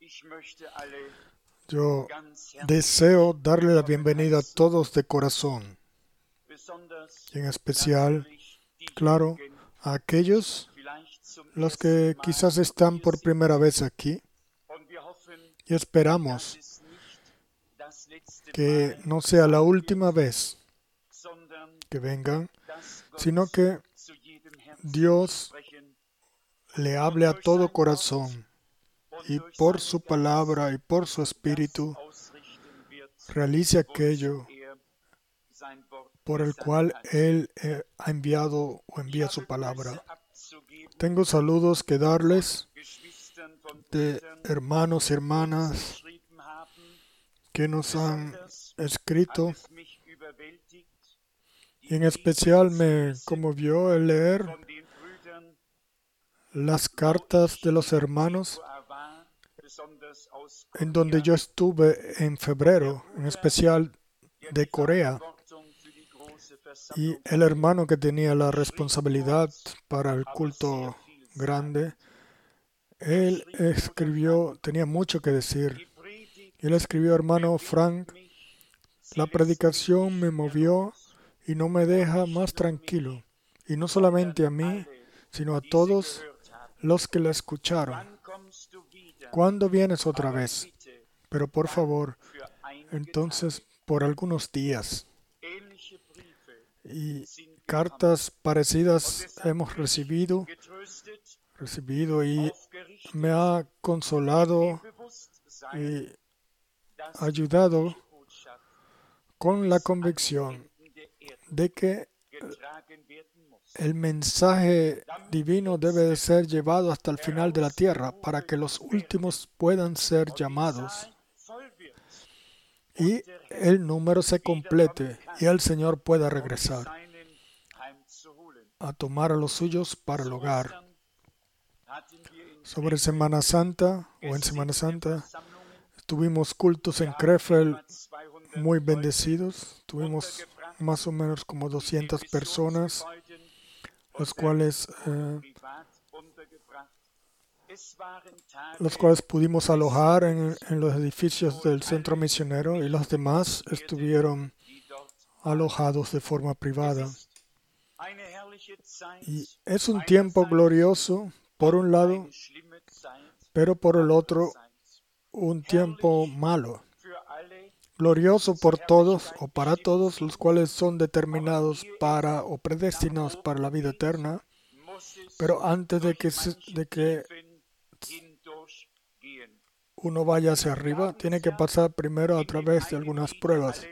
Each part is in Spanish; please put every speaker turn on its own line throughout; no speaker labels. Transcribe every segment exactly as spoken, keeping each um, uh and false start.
Yo deseo darle la bienvenida a todos de corazón, y en especial, claro, a aquellos los que quizás están por primera vez aquí, y esperamos que no sea la última vez que vengan, sino que Dios le hable a todo corazón y por su palabra y por su espíritu realice aquello por el cual Él eh, ha enviado o envía su palabra. Tengo saludos que darles de hermanos y hermanas que nos han escrito, y en especial me conmovió el leer las cartas de los hermanos en donde yo estuve en febrero, en especial de Corea, y el hermano que tenía la responsabilidad para el culto grande, él escribió, tenía mucho que decir. Él escribió: hermano Frank, la predicación me movió y no me deja más tranquilo, y no solamente a mí, sino a todos los que la escucharon. ¿Cuándo vienes otra vez? Pero por favor, entonces por algunos días. Y cartas parecidas hemos recibido, recibido y me ha consolado y ayudado con la convicción de que el mensaje divino debe de ser llevado hasta el final de la tierra para que los últimos puedan ser llamados y el número se complete y el Señor pueda regresar a tomar a los suyos para el hogar. Sobre Semana Santa o en Semana Santa tuvimos cultos en Krefeld muy bendecidos. Tuvimos más o menos como doscientas personas, los cuales, eh, los cuales pudimos alojar en, en los edificios del centro misionero, y los demás estuvieron alojados de forma privada. Y es un tiempo glorioso, por un lado, pero por el otro, un tiempo malo. Glorioso por todos o para todos los cuales son determinados para o predestinados para la vida eterna, pero antes de que, se, de que uno vaya hacia arriba, tiene que pasar primero a través de algunas pruebas.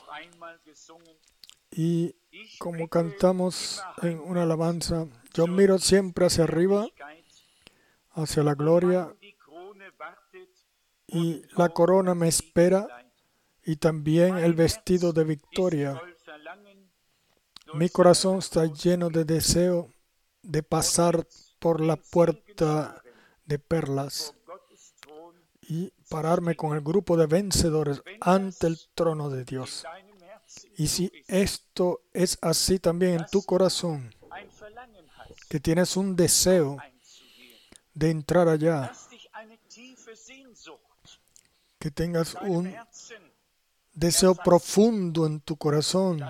Y como cantamos en una alabanza, yo miro siempre hacia arriba, hacia la gloria, y la corona me espera, y también el vestido de victoria. Mi corazón está lleno de deseo de pasar por la puerta de perlas y pararme con el grupo de vencedores ante el trono de Dios. Y si esto es así también en tu corazón, que tienes un deseo de entrar allá, que tengas un deseo profundo en tu corazón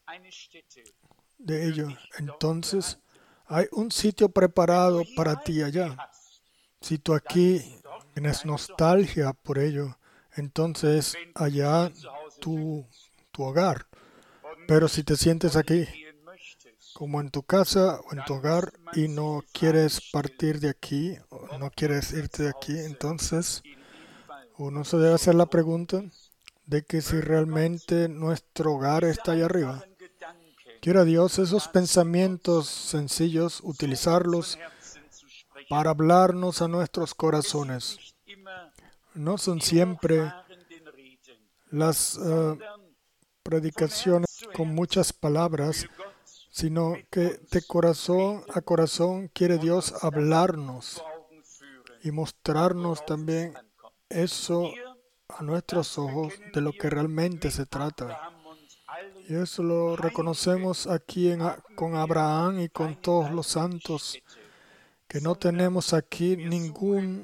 de ello, entonces hay un sitio preparado para ti allá. Si tú aquí tienes nostalgia por ello, entonces allá tu, tu hogar. Pero si te sientes aquí, como en tu casa o en tu hogar, y no quieres partir de aquí, o no quieres irte de aquí, entonces uno se debe hacer la pregunta de que si realmente nuestro hogar está allá arriba. Quiera Dios esos pensamientos sencillos, utilizarlos para hablarnos a nuestros corazones. No son siempre las uh, predicaciones con muchas palabras, sino que de corazón a corazón quiere Dios hablarnos y mostrarnos también eso a nuestros ojos de lo que realmente se trata. Y eso lo reconocemos aquí en, con Abraham y con todos los santos, que no tenemos aquí ningún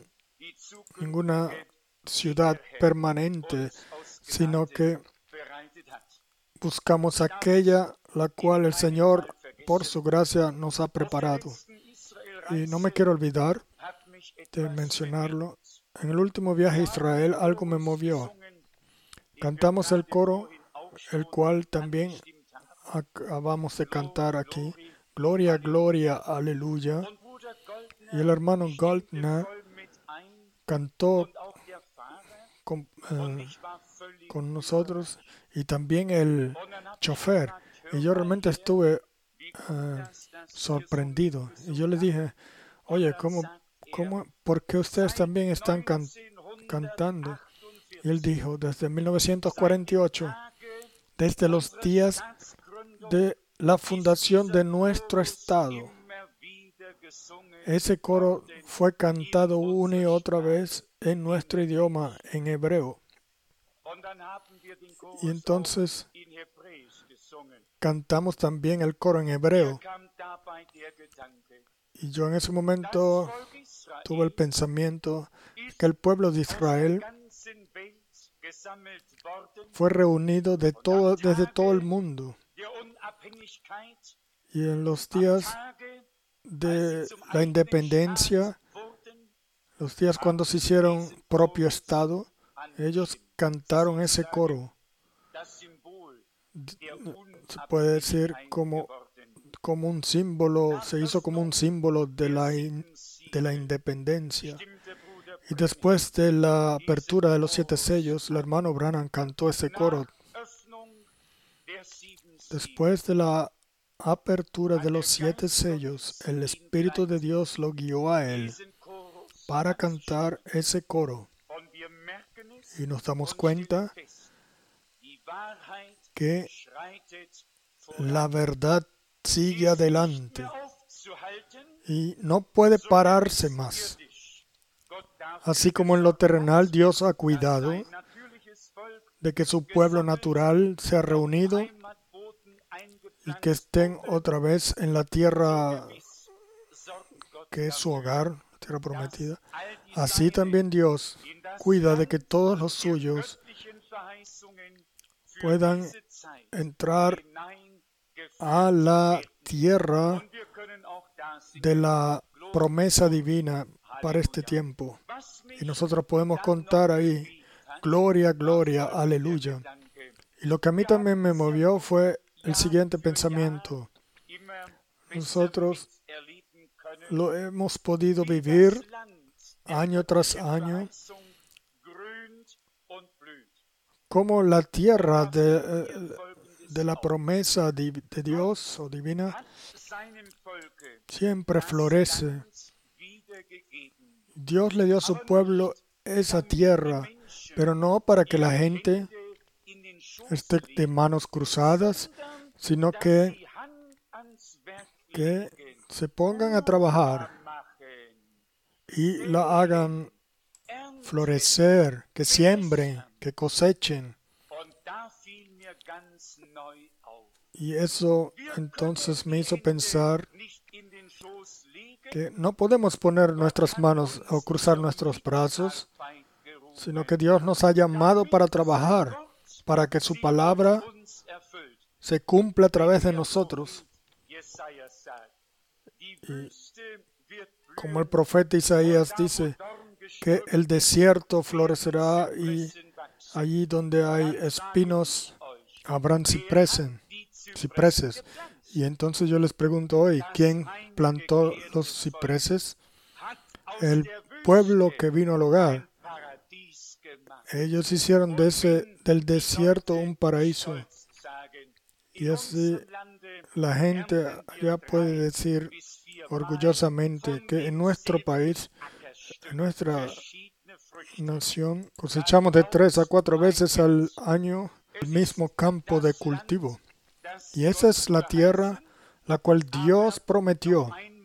ninguna ciudad permanente, sino que buscamos aquella la cual el Señor, por su gracia, nos ha preparado. Y no me quiero olvidar de mencionarlo. En el último viaje a Israel, algo me movió. Cantamos el coro, el cual también acabamos de cantar aquí. Gloria, gloria, aleluya. Y el hermano Goldner cantó con, eh, con nosotros, y también el chofer. Y yo realmente estuve eh, sorprendido. Y yo le dije, oye, ¿cómo, cómo, ¿por qué ustedes también están can cantando? Y él dijo, desde mil novecientos cuarenta y ocho, desde los días de la fundación de nuestro estado, ese coro fue cantado una y otra vez en nuestro idioma, en hebreo. Y entonces cantamos también el coro en hebreo. Y yo en ese momento tuve el pensamiento que el pueblo de Israel fue reunido de todo, desde todo el mundo. Y en los días de la independencia, los días cuando se hicieron propio estado, ellos cantaron ese coro. Se puede decir como, como un símbolo, se hizo como un símbolo de la, in, de la independencia. Y después de la apertura de los siete sellos, el hermano Branham cantó ese coro. Después de la apertura de los siete sellos, el Espíritu de Dios lo guió a él para cantar ese coro. Y nos damos cuenta que la verdad sigue adelante y no puede pararse más. Así como en lo terrenal Dios ha cuidado de que su pueblo natural sea reunido y que estén otra vez en la tierra que es su hogar, tierra prometida, así también Dios cuida de que todos los suyos puedan entrar a la tierra de la promesa divina para este tiempo. Y nosotros podemos contar ahí, gloria, gloria, aleluya. Y lo que a mí también me movió fue el siguiente pensamiento. Nosotros lo hemos podido vivir año tras año, como la tierra de, de la promesa de, de Dios o divina siempre florece. Dios le dio a su pueblo esa tierra, pero no para que la gente esté de manos cruzadas, sino que, que se pongan a trabajar y la hagan florecer, que siembren, que cosechen. Y eso entonces me hizo pensar que no podemos poner nuestras manos o cruzar nuestros brazos, sino que Dios nos ha llamado para trabajar, para que su palabra se cumpla a través de nosotros. Y como el profeta Isaías dice, que el desierto florecerá y allí donde hay espinos habrán cipreses. cipreses. Y entonces yo les pregunto hoy, ¿quién plantó los cipreses? El pueblo que vino al hogar. Ellos hicieron de ese, del desierto un paraíso. Y así la gente ya puede decir orgullosamente que en nuestro país, en nuestra nación, cosechamos de tres a cuatro veces al año el mismo campo de cultivo. Y esa es la tierra la cual Dios prometió.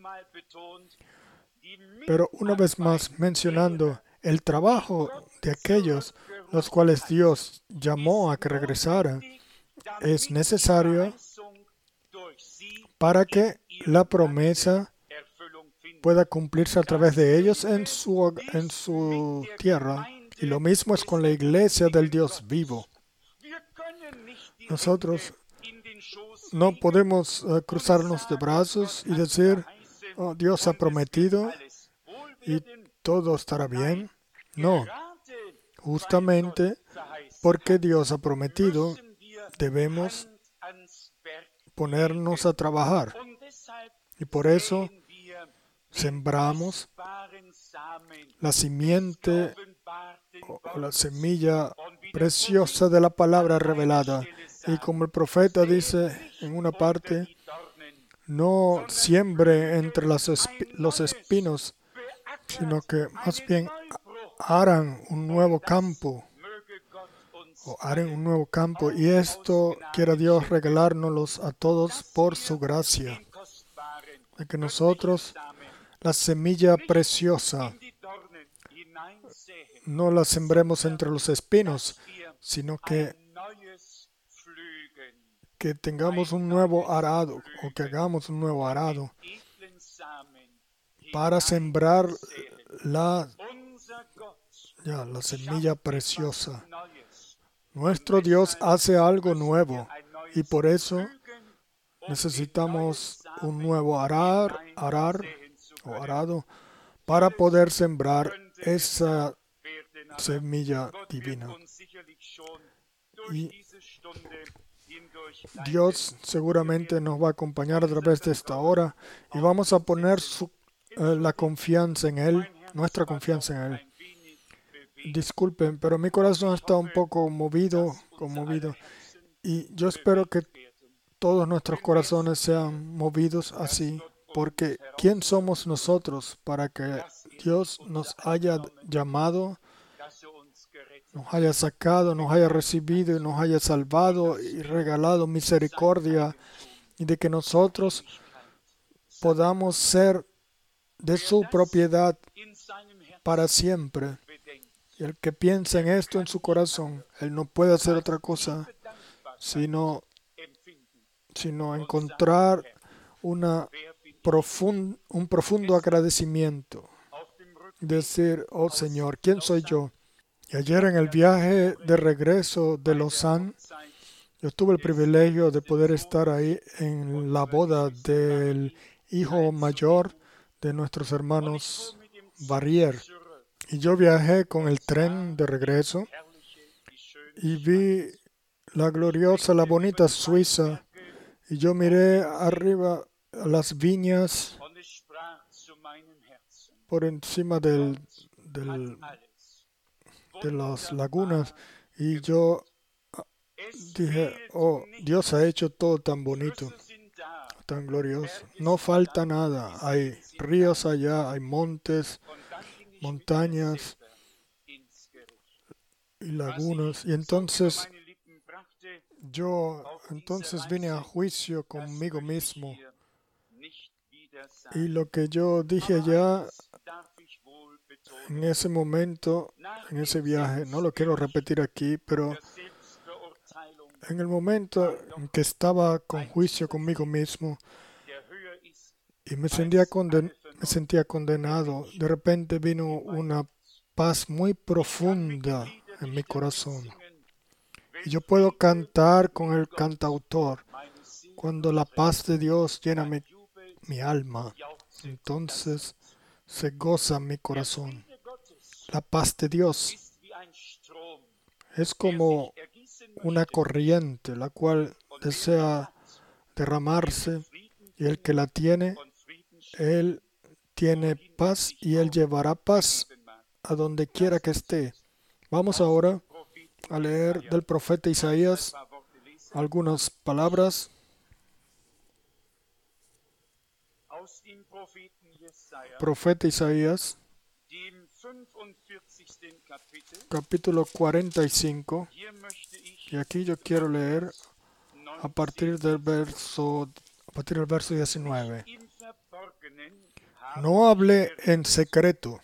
Pero una vez más mencionando el trabajo de aquellos los cuales Dios llamó a que regresaran, es necesario para que la promesa pueda cumplirse a través de ellos en su, en su tierra. Y lo mismo es con la iglesia del Dios vivo. Nosotros no podemos uh, cruzarnos de brazos y decir, oh, Dios ha prometido y todo estará bien. No, justamente porque Dios ha prometido, debemos ponernos a trabajar. Y por eso sembramos la simiente o, o la semilla preciosa de la palabra revelada. Y como el profeta dice en una parte, no siembre entre las espi- los espinos, sino que más bien harán un nuevo campo, o harán un nuevo campo, y esto quiera Dios regalárnoslos a todos por su gracia, de que nosotros la semilla preciosa no la sembremos entre los espinos, sino que que tengamos un nuevo arado, o que hagamos un nuevo arado para sembrar la, ya, la semilla preciosa. Nuestro Dios hace algo nuevo y por eso necesitamos un nuevo arar, arar o arado para poder sembrar esa semilla divina. Y Dios seguramente nos va a acompañar a través de esta hora y vamos a poner su, eh, la confianza en Él, nuestra confianza en Él. Disculpen, pero mi corazón está un poco movido, conmovido, y yo espero que todos nuestros corazones sean movidos así, porque ¿quién somos nosotros para que Dios nos haya llamado, nos haya sacado, nos haya recibido y nos haya salvado y regalado misericordia, y de que nosotros podamos ser de su propiedad para siempre? Y el que piensa en esto en su corazón, él no puede hacer otra cosa sino, sino encontrar una profund, un profundo agradecimiento. Decir, oh Señor, ¿quién soy yo? Y ayer en el viaje de regreso de Lausanne, yo tuve el privilegio de poder estar ahí en la boda del hijo mayor de nuestros hermanos Barrier. Y yo viajé con el tren de regreso y vi la gloriosa, la bonita Suiza. Y yo miré arriba a las viñas por encima del, del, de las lagunas. Y yo dije, oh, Dios ha hecho todo tan bonito, tan glorioso. No falta nada. Hay ríos allá, hay montes, montañas y lagunas. Y entonces yo entonces vine a juicio conmigo mismo. Y lo que yo dije allá en ese momento, en ese viaje, no lo quiero repetir aquí, pero en el momento en que estaba con juicio conmigo mismo y me sentía, conden- me sentía condenado, de repente vino una paz muy profunda en mi corazón. Y yo puedo cantar con el cantautor. Cuando la paz de Dios llena mi, mi alma, entonces se goza mi corazón. La paz de Dios es como una corriente, la cual desea derramarse, y el que la tiene, él tiene paz y él llevará paz a donde quiera que esté. Vamos ahora a leer del profeta Isaías algunas palabras. Profeta Isaías, capítulo cuarenta y cinco, y aquí yo quiero leer a partir del verso, a partir del verso diecinueve. No hablé en secreto,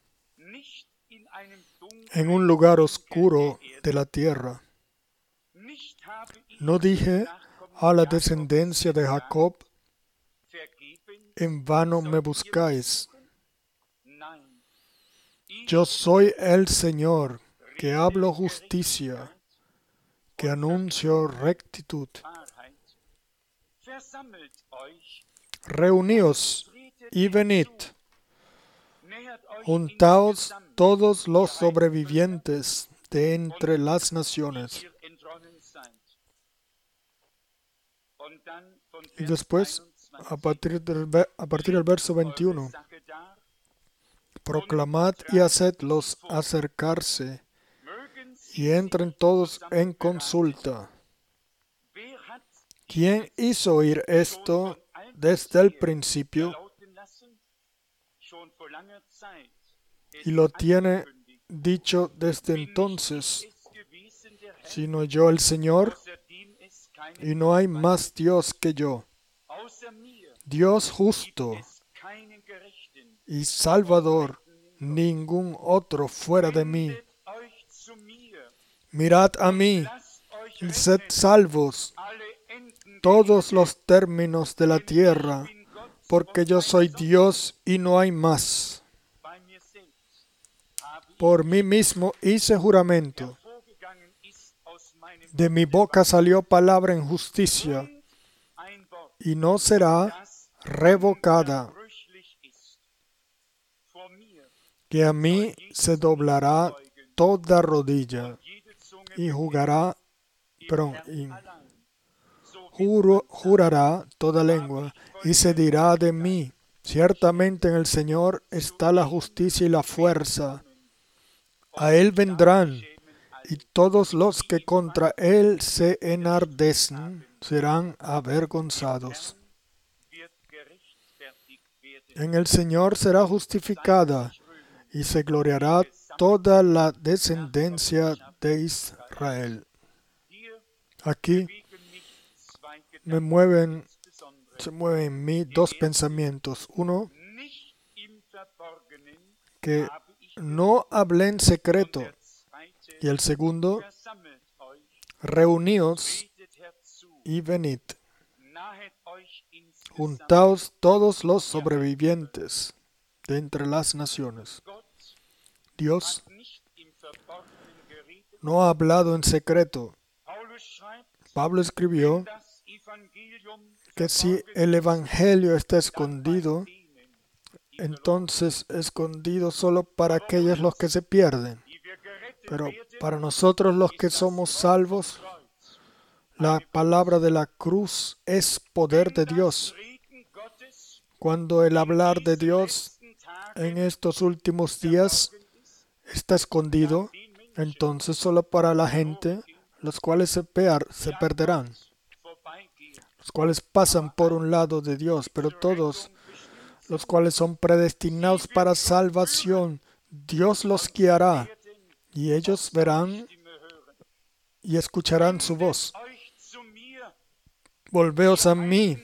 en un lugar oscuro de la tierra. No dije a la descendencia de Jacob, en vano me buscáis. Yo soy el Señor, que hablo justicia, que anuncio rectitud. Reuníos y venid. Juntaos todos los sobrevivientes de entre las naciones. Y después, a partir del, a partir del verso veintiuno, proclamad y hacedlos acercarse, y entren todos en consulta. ¿Quién hizo oír esto desde el principio y lo tiene dicho desde entonces, sino yo el Señor, y no hay más Dios que yo, Dios justo y Salvador, ningún otro fuera de mí? Mirad a mí y sed salvos todos los términos de la tierra, porque yo soy Dios y no hay más. Por mí mismo hice juramento. De mi boca salió palabra en justicia, y no será revocada. Que a mí se doblará toda rodilla, y jugará, perdón, y juro, jurará toda lengua, y se dirá de mí: ciertamente en el Señor está la justicia y la fuerza. A Él vendrán, y todos los que contra Él se enardecen serán avergonzados. En el Señor será justificada, y se gloriará toda la descendencia de Israel. Aquí me mueven, se mueven en mí dos pensamientos. Uno, que no hablé en secreto. Y el segundo, reuníos y venid. Juntaos todos los sobrevivientes de entre las naciones. Dios no ha hablado en secreto. Pablo escribió que si el Evangelio está escondido, entonces escondido solo para aquellos los que se pierden. Pero para nosotros los que somos salvos, la palabra de la cruz es poder de Dios. Cuando el hablar de Dios en estos últimos días está escondido, entonces solo para la gente, los cuales se, per- se perderán, los cuales pasan por un lado de Dios, pero todos los cuales son predestinados para salvación, Dios los guiará, y ellos verán y escucharán su voz. Volveos a mí,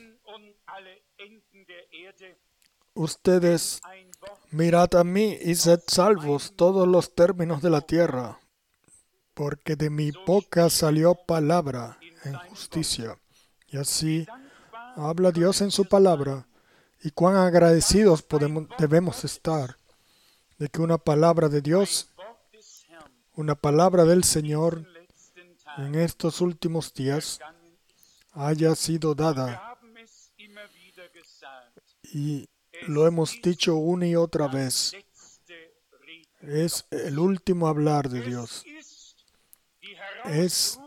ustedes, mirad a mí y sed salvos todos los términos de la tierra, porque de mi boca salió palabra en justicia. Y así habla Dios en su palabra. Y cuán agradecidos podemos, debemos estar de que una palabra de Dios, una palabra del Señor en estos últimos días haya sido dada. Y lo hemos dicho una y otra vez. Es el último hablar de Dios. Es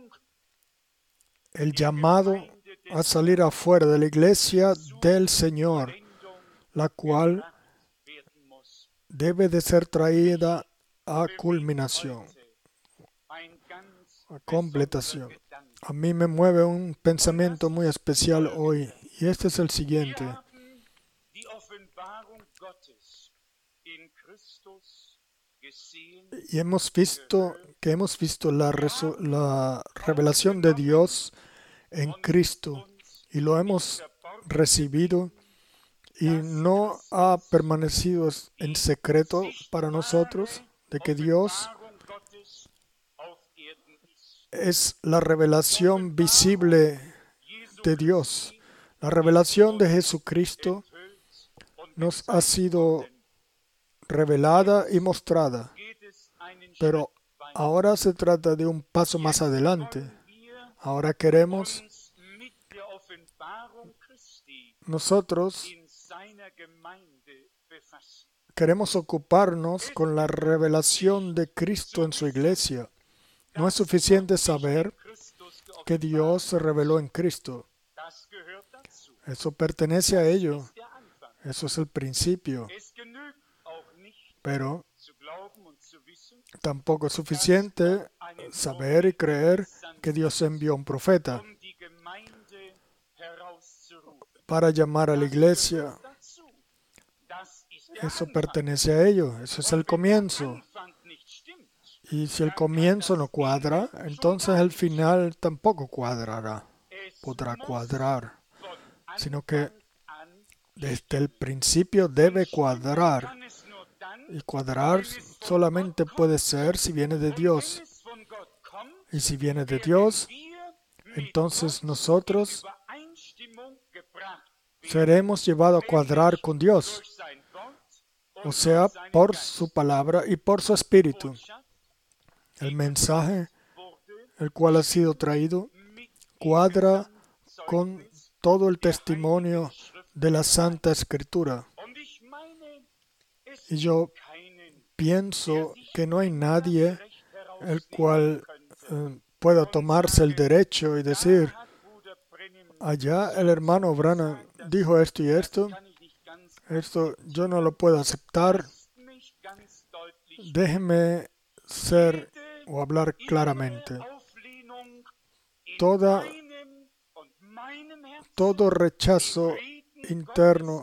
el llamado a salir afuera de la iglesia del Señor, la cual debe de ser traída a culminación, a completación. A mí me mueve un pensamiento muy especial hoy, y este es el siguiente. Y hemos visto que hemos visto la, resu- la revelación de Dios en Cristo, y lo hemos recibido, y no ha permanecido en secreto para nosotros de que Dios es la revelación visible de Dios. La revelación de Jesucristo nos ha sido revelada y mostrada. Pero ahora se trata de un paso más adelante. Ahora queremos nosotros queremos ocuparnos con la revelación de Cristo en su iglesia. No es suficiente saber que Dios se reveló en Cristo. Eso pertenece a ello. Eso es el principio. Pero tampoco es suficiente saber y creer que Dios envió a un profeta para llamar a la iglesia. Eso pertenece a ello. Eso es el comienzo. Y si el comienzo no cuadra, entonces el final tampoco cuadrará, podrá cuadrar, sino que desde el principio debe cuadrar. Y cuadrar solamente puede ser si viene de Dios. Y si viene de Dios, entonces nosotros seremos llevados a cuadrar con Dios, o sea, por su palabra y por su espíritu. El mensaje, el cual ha sido traído, cuadra con todo el testimonio de la Santa Escritura. Y yo pienso que no hay nadie el cual eh, pueda tomarse el derecho y decir, allá el hermano Branham dijo esto y esto, esto yo no lo puedo aceptar. Déjeme ser o hablar claramente. Toda, todo rechazo interno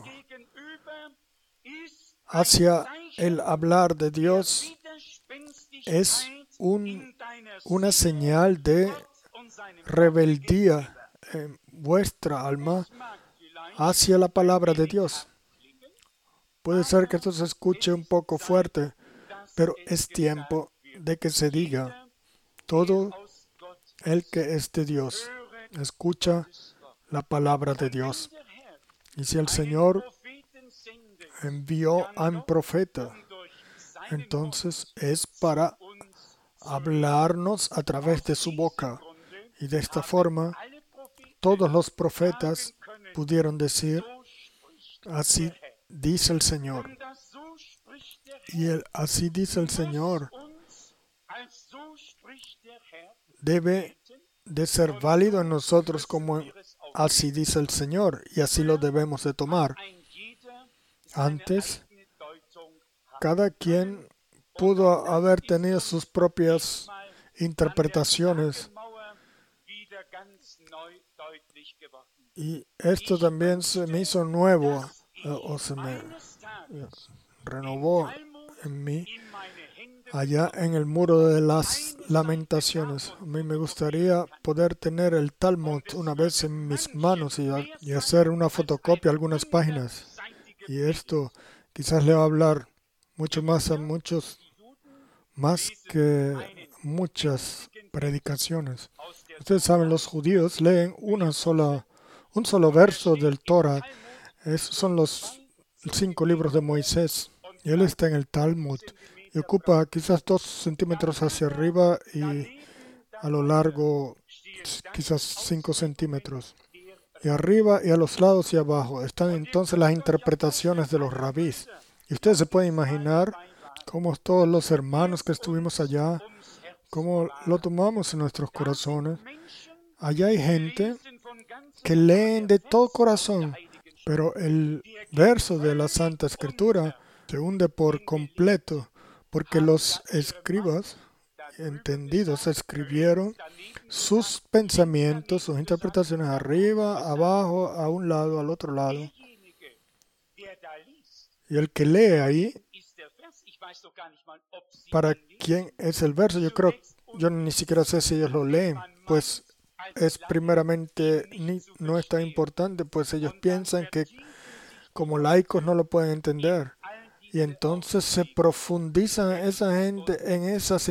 hacia el hablar de Dios es un, una señal de rebeldía en vuestra alma hacia la palabra de Dios. Puede ser que esto se escuche un poco fuerte, pero es tiempo de que se diga, todo el que es de Dios escucha la palabra de Dios. Y si el Señor envió a un profeta, entonces es para hablarnos a través de su boca. Y de esta forma, todos los profetas pudieron decir, así dice el Señor. Y el así dice el Señor debe de ser válido en nosotros como así dice el Señor, y así lo debemos de tomar. Antes, cada quien pudo haber tenido sus propias interpretaciones. Y esto también se me hizo nuevo, o se me renovó en mí, allá en el muro de las lamentaciones. A mí me gustaría poder tener el Talmud una vez en mis manos y, y hacer una fotocopia, algunas páginas. Y esto quizás le va a hablar mucho más a muchos, más que muchas predicaciones. Ustedes saben, los judíos leen una sola, un solo verso del Torah. Esos son los cinco libros de Moisés. Y él está en el Talmud y ocupa quizás dos centímetros hacia arriba y a lo largo quizás cinco centímetros. Y arriba y a los lados y abajo están entonces las interpretaciones de los rabís. Y ustedes se pueden imaginar cómo todos los hermanos que estuvimos allá, cómo lo tomamos en nuestros corazones. Allá hay gente que leen de todo corazón, pero el verso de la Santa Escritura se hunde por completo, porque los escribas entendidos escribieron sus pensamientos, sus interpretaciones arriba, abajo, a un lado, al otro lado. Y el que lee ahí, ¿para quién es el verso? Yo creo, yo ni siquiera sé si ellos lo leen, pues es primeramente, ni, no es tan importante, pues ellos piensan que como laicos no lo pueden entender. Y entonces se profundizan esa gente en esas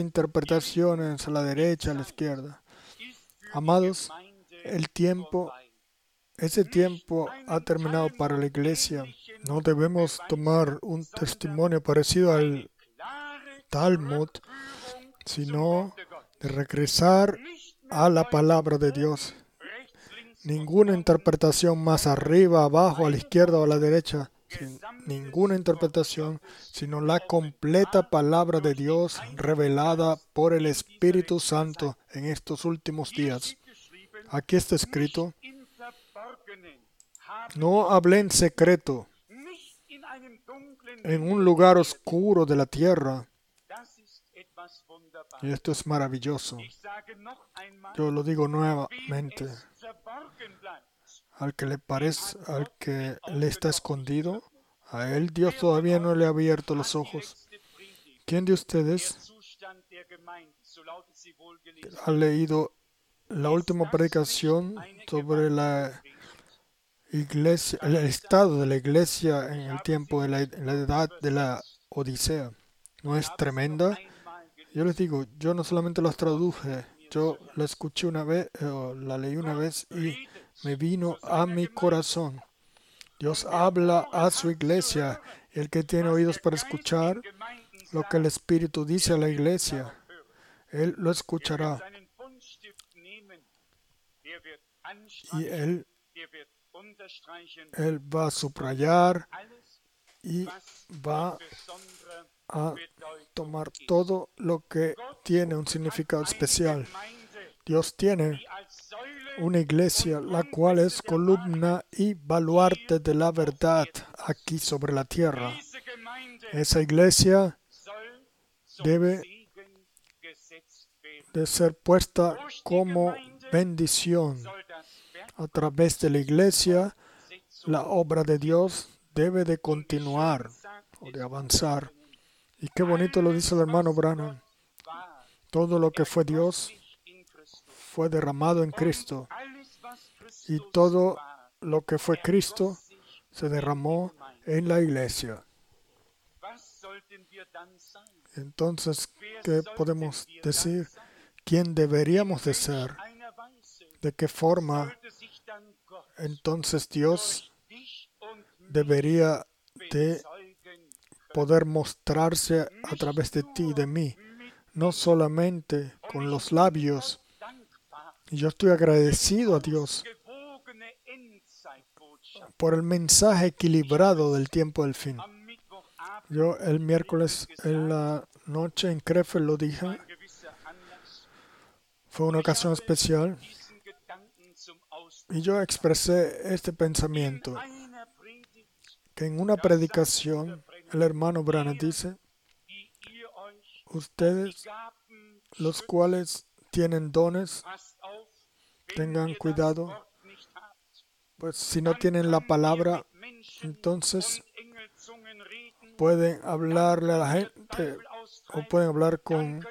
interpretaciones a la derecha, a la izquierda. Amados, el tiempo ese tiempo ha terminado para la iglesia. No debemos tomar un testimonio parecido al Talmud, sino de regresar a la palabra de Dios. Ninguna interpretación más arriba, abajo, a la izquierda o a la derecha. Sin ninguna interpretación, sino la completa palabra de Dios revelada por el Espíritu Santo en estos últimos días. Aquí está escrito: no hablé en secreto, en un lugar oscuro de la tierra. Y esto es maravilloso. Yo lo digo nuevamente. Al que le parece, al que le está escondido, a él Dios todavía no le ha abierto los ojos. ¿Quién de ustedes ha leído la última predicación sobre la iglesia, el estado de la iglesia en el tiempo de la, en la edad de la Odisea? ¿No es tremenda? Yo les digo, yo no solamente las traduje, yo la escuché una vez, o la leí una vez y me vino a mi corazón. Dios habla a su iglesia. El que tiene oídos para escuchar lo que el Espíritu dice a la iglesia, él lo escuchará. Y él, él va a subrayar y va a tomar todo lo que tiene un significado especial. Dios tiene una iglesia, la cual es columna y baluarte de la verdad aquí sobre la tierra. Esa iglesia debe de ser puesta como bendición. A través de la iglesia, la obra de Dios debe de continuar o de avanzar. Y qué bonito lo dice el hermano Branham. Todo lo que fue Dios fue derramado en Cristo. Y todo lo que fue Cristo se derramó en la iglesia. Entonces, ¿qué podemos decir? ¿Quién deberíamos de ser? ¿De qué forma? Entonces Dios debería de poder mostrarse a través de ti y de mí, no solamente con los labios. Y yo estoy agradecido a Dios por el mensaje equilibrado del tiempo del fin. Yo el miércoles en la noche en Krefeld lo dije. Fue una ocasión especial. Y yo expresé este pensamiento, que en una predicación el hermano Branham dice: ustedes, los cuales tienen dones, tengan cuidado, pues si no tienen la palabra, entonces pueden hablarle a la gente o pueden hablar con,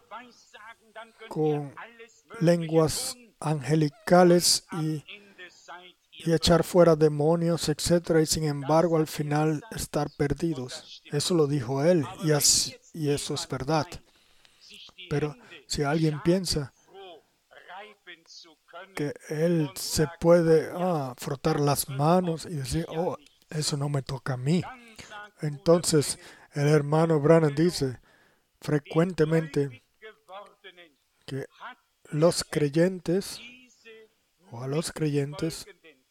con lenguas angelicales y, y echar fuera demonios, etcétera, y sin embargo al final estar perdidos. Eso lo dijo él, y, así, y eso es verdad. Pero si alguien piensa que él se puede ah, frotar las manos y decir: oh, eso no me toca a mí, entonces el hermano Branham dice frecuentemente que los creyentes o a los creyentes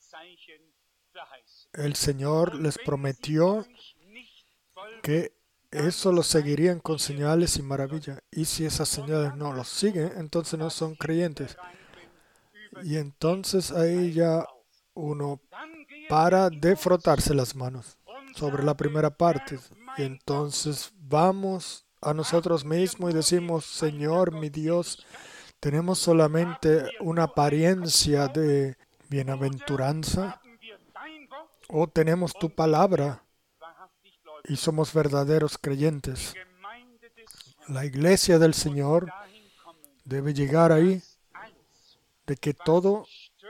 el Señor les prometió que eso lo seguirían con señales y maravillas. Y si esas señales no los siguen, entonces no son creyentes. Y entonces ahí ya uno para de frotarse las manos sobre la primera parte. Y entonces vamos a nosotros mismos y decimos: Señor, mi Dios, tenemos solamente una apariencia de bienaventuranza, o tenemos tu palabra y somos verdaderos creyentes. La iglesia del Señor debe llegar ahí, de que todo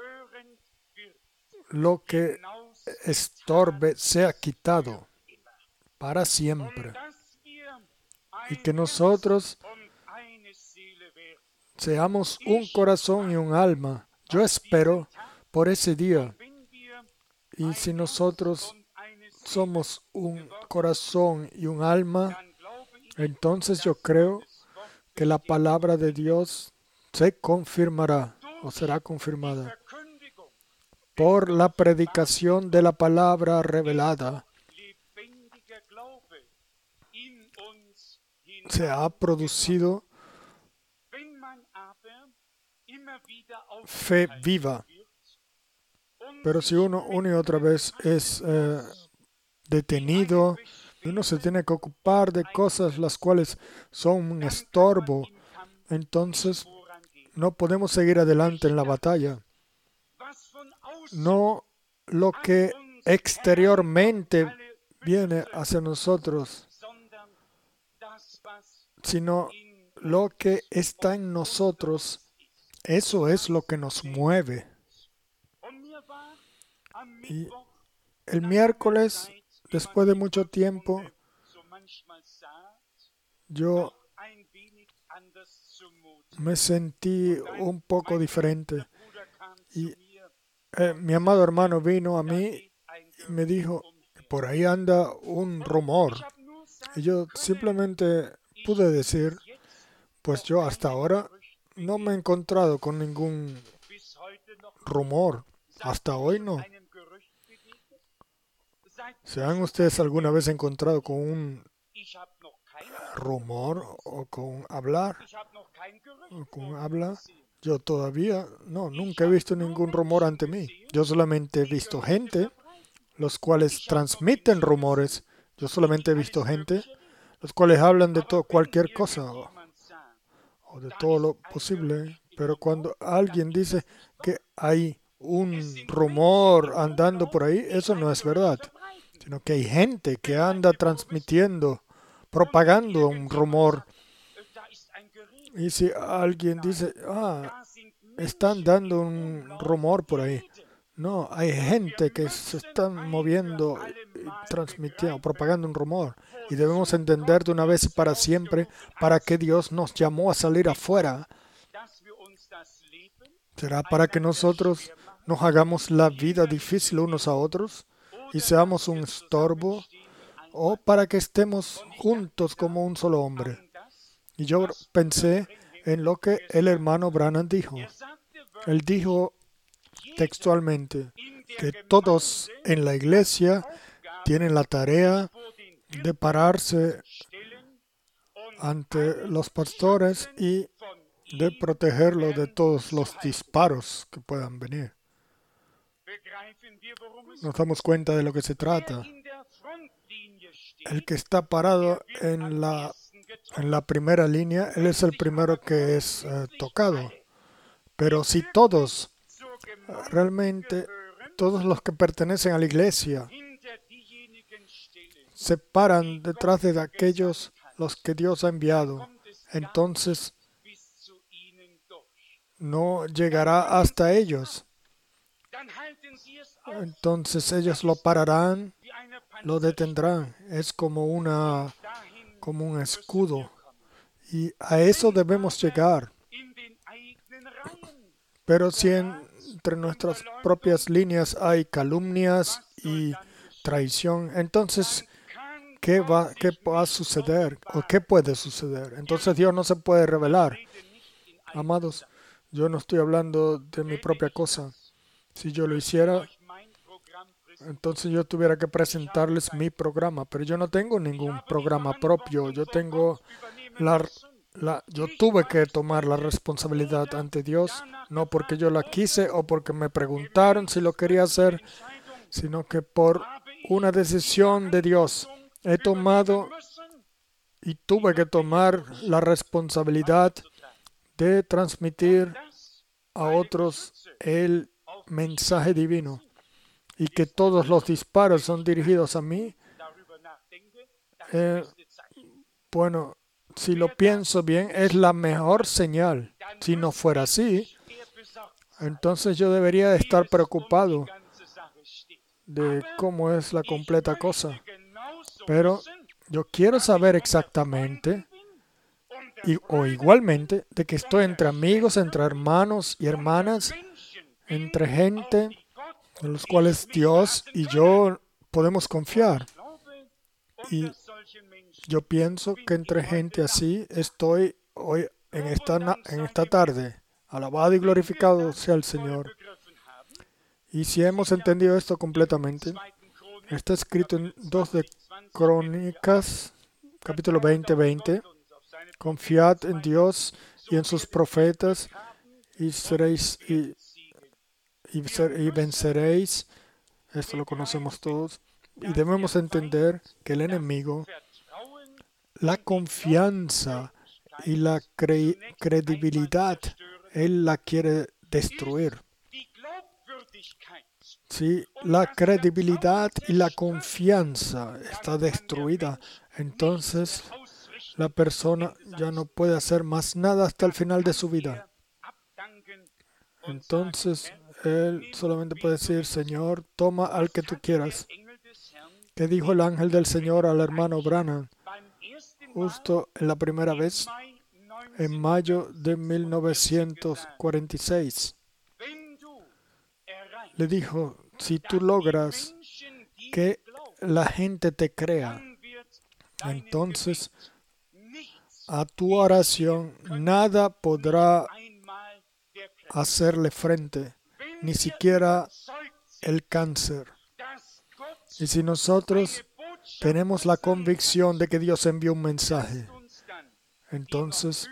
lo que estorbe sea quitado para siempre, y que nosotros seamos un corazón y un alma. Yo espero por ese día. Y si nosotros somos un corazón y un alma, entonces yo creo que la palabra de Dios se confirmará o será confirmada por la predicación de la palabra revelada. Se ha producido fe viva. Pero si uno una y otra vez es eh, detenido, uno se tiene que ocupar de cosas las cuales son un estorbo, entonces no podemos seguir adelante en la batalla. No lo que exteriormente viene hacia nosotros, sino lo que está en nosotros. Eso es lo que nos mueve. Y el miércoles, después de mucho tiempo, yo me sentí un poco diferente. Y eh, mi amado hermano vino a mí y me dijo, por ahí anda un rumor. Y yo simplemente pude decir, pues yo hasta ahora no me he encontrado con ningún rumor. Hasta hoy no. ¿Se han ustedes alguna vez encontrado con un rumor o con un hablar? ¿O con un habla? Yo todavía no, nunca he visto ningún rumor ante mí. Yo solamente he visto gente, los cuales transmiten rumores. Yo solamente he visto gente, los cuales hablan de todo, cualquier cosa o, o de todo lo posible. Pero cuando alguien dice que hay un rumor andando por ahí, eso no es verdad, sino que hay gente que anda transmitiendo, propagando un rumor. Y si alguien dice, ah, están dando un rumor por ahí. No, hay gente que se están moviendo, y transmitiendo, propagando un rumor. Y debemos entender de una vez y para siempre para qué Dios nos llamó a salir afuera. ¿Será para que nosotros nos hagamos la vida difícil unos a otros y seamos un estorbo? ¿O para que estemos juntos como un solo hombre? Y yo pensé en lo que el hermano Branham dijo. Él dijo textualmente que todos en la iglesia tienen la tarea de pararse ante los pastores y de protegerlo de todos los disparos que puedan venir. Nos damos cuenta de lo que se trata. El que está parado en la, en la primera línea, él es el primero que es uh, tocado. Pero si todos, realmente, todos los que pertenecen a la iglesia, se paran detrás de aquellos los que Dios ha enviado, entonces no llegará hasta ellos. Entonces ellos lo pararán, lo detendrán. Es como una, como un escudo. Y a eso debemos llegar. Pero si entre nuestras propias líneas hay calumnias y traición, entonces, ¿qué va, qué va a suceder? ¿O qué puede suceder? Entonces Dios no se puede revelar. Amados, yo no estoy hablando de mi propia cosa. Si yo lo hiciera, entonces yo tuviera que presentarles mi programa, pero yo no tengo ningún programa propio. Yo tengo la, la, yo tuve que tomar la responsabilidad ante Dios, no porque yo la quise o porque me preguntaron si lo quería hacer, sino que por una decisión de Dios he tomado y tuve que tomar la responsabilidad de transmitir a otros el mensaje divino. Y que todos los disparos son dirigidos a mí. Eh, bueno, si lo pienso bien, es la mejor señal. Si no fuera así, entonces yo debería estar preocupado de cómo es la completa cosa. Pero yo quiero saber exactamente, y, o igualmente, de que estoy entre amigos, entre hermanos y hermanas, entre gente en los cuales Dios y yo podemos confiar. Y yo pienso que entre gente así estoy hoy en esta, na- en esta tarde. Alabado y glorificado sea el Señor. Y si hemos entendido esto completamente, está escrito en dos de Crónicas, capítulo veinte, veinte. Confiad en Dios y en sus profetas y seréis y, y ser- y venceréis. Esto lo conocemos todos. Y debemos entender que el enemigo, la confianza y la cre- credibilidad, él la quiere destruir. Si la credibilidad y la confianza está destruida, entonces la persona ya no puede hacer más nada hasta el final de su vida. Entonces él solamente puede decir: Señor, toma al que tú quieras. ¿Qué dijo el ángel del Señor al hermano Branham? Justo en la primera vez, en mayo de mil novecientos cuarenta y seis, le dijo: si tú logras que la gente te crea, entonces a tu oración nada podrá hacerle frente, ni siquiera el cáncer. Y si nosotros tenemos la convicción de que Dios envió un mensaje, entonces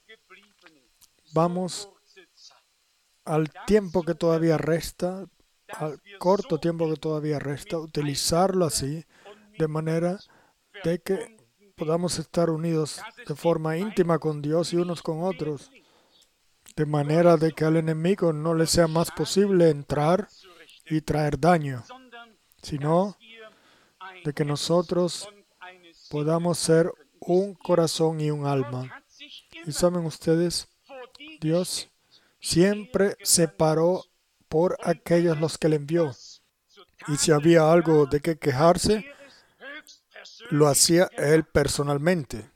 vamos al tiempo que todavía resta, al corto tiempo que todavía resta, utilizarlo así, de manera de que podamos estar unidos de forma íntima con Dios y unos con otros, de manera de que al enemigo no le sea más posible entrar y traer daño, sino de que nosotros podamos ser un corazón y un alma. Y saben ustedes, Dios siempre se paró por aquellos los que le envió. Y si había algo de qué quejarse, lo hacía él personalmente.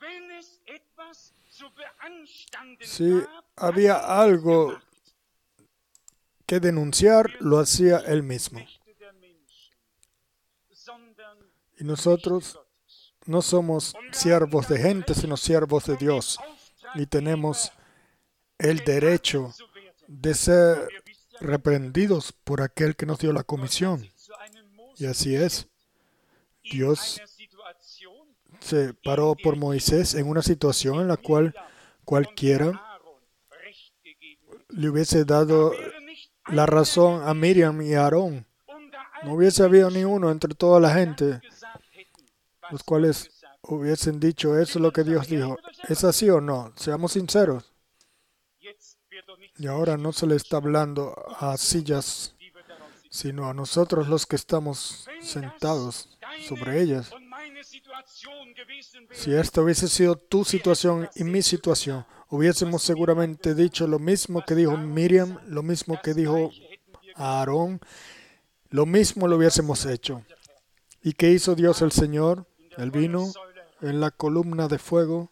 Si había algo que denunciar, lo hacía él mismo. Y nosotros no somos siervos de gente, sino siervos de Dios. Y tenemos el derecho de ser reprendidos por aquel que nos dio la comisión. Y así es. Dios se paró por Moisés en una situación en la cual cualquiera le hubiese dado la razón a Miriam y a Aarón. No hubiese habido ni uno entre toda la gente, los cuales hubiesen dicho: eso es lo que Dios dijo. ¿Es así o no? Seamos sinceros. Y ahora no se le está hablando a sillas, sino a nosotros los que estamos sentados sobre ellas. Si esta hubiese sido tu situación y mi situación, hubiésemos seguramente dicho lo mismo que dijo Miriam, lo mismo que dijo Aarón, lo mismo lo hubiésemos hecho. ¿Y qué hizo Dios el Señor? Él vino en la columna de fuego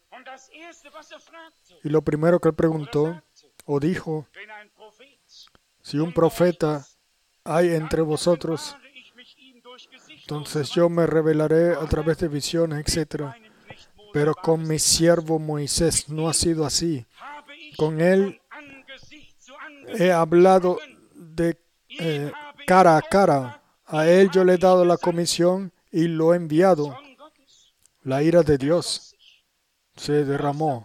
y lo primero que él preguntó o dijo: si un profeta hay entre vosotros, entonces yo me revelaré a través de visiones, etcétera. Pero con mi siervo Moisés no ha sido así. Con él he hablado de eh, cara a cara. A él yo le he dado la comisión y lo he enviado. La ira de Dios se derramó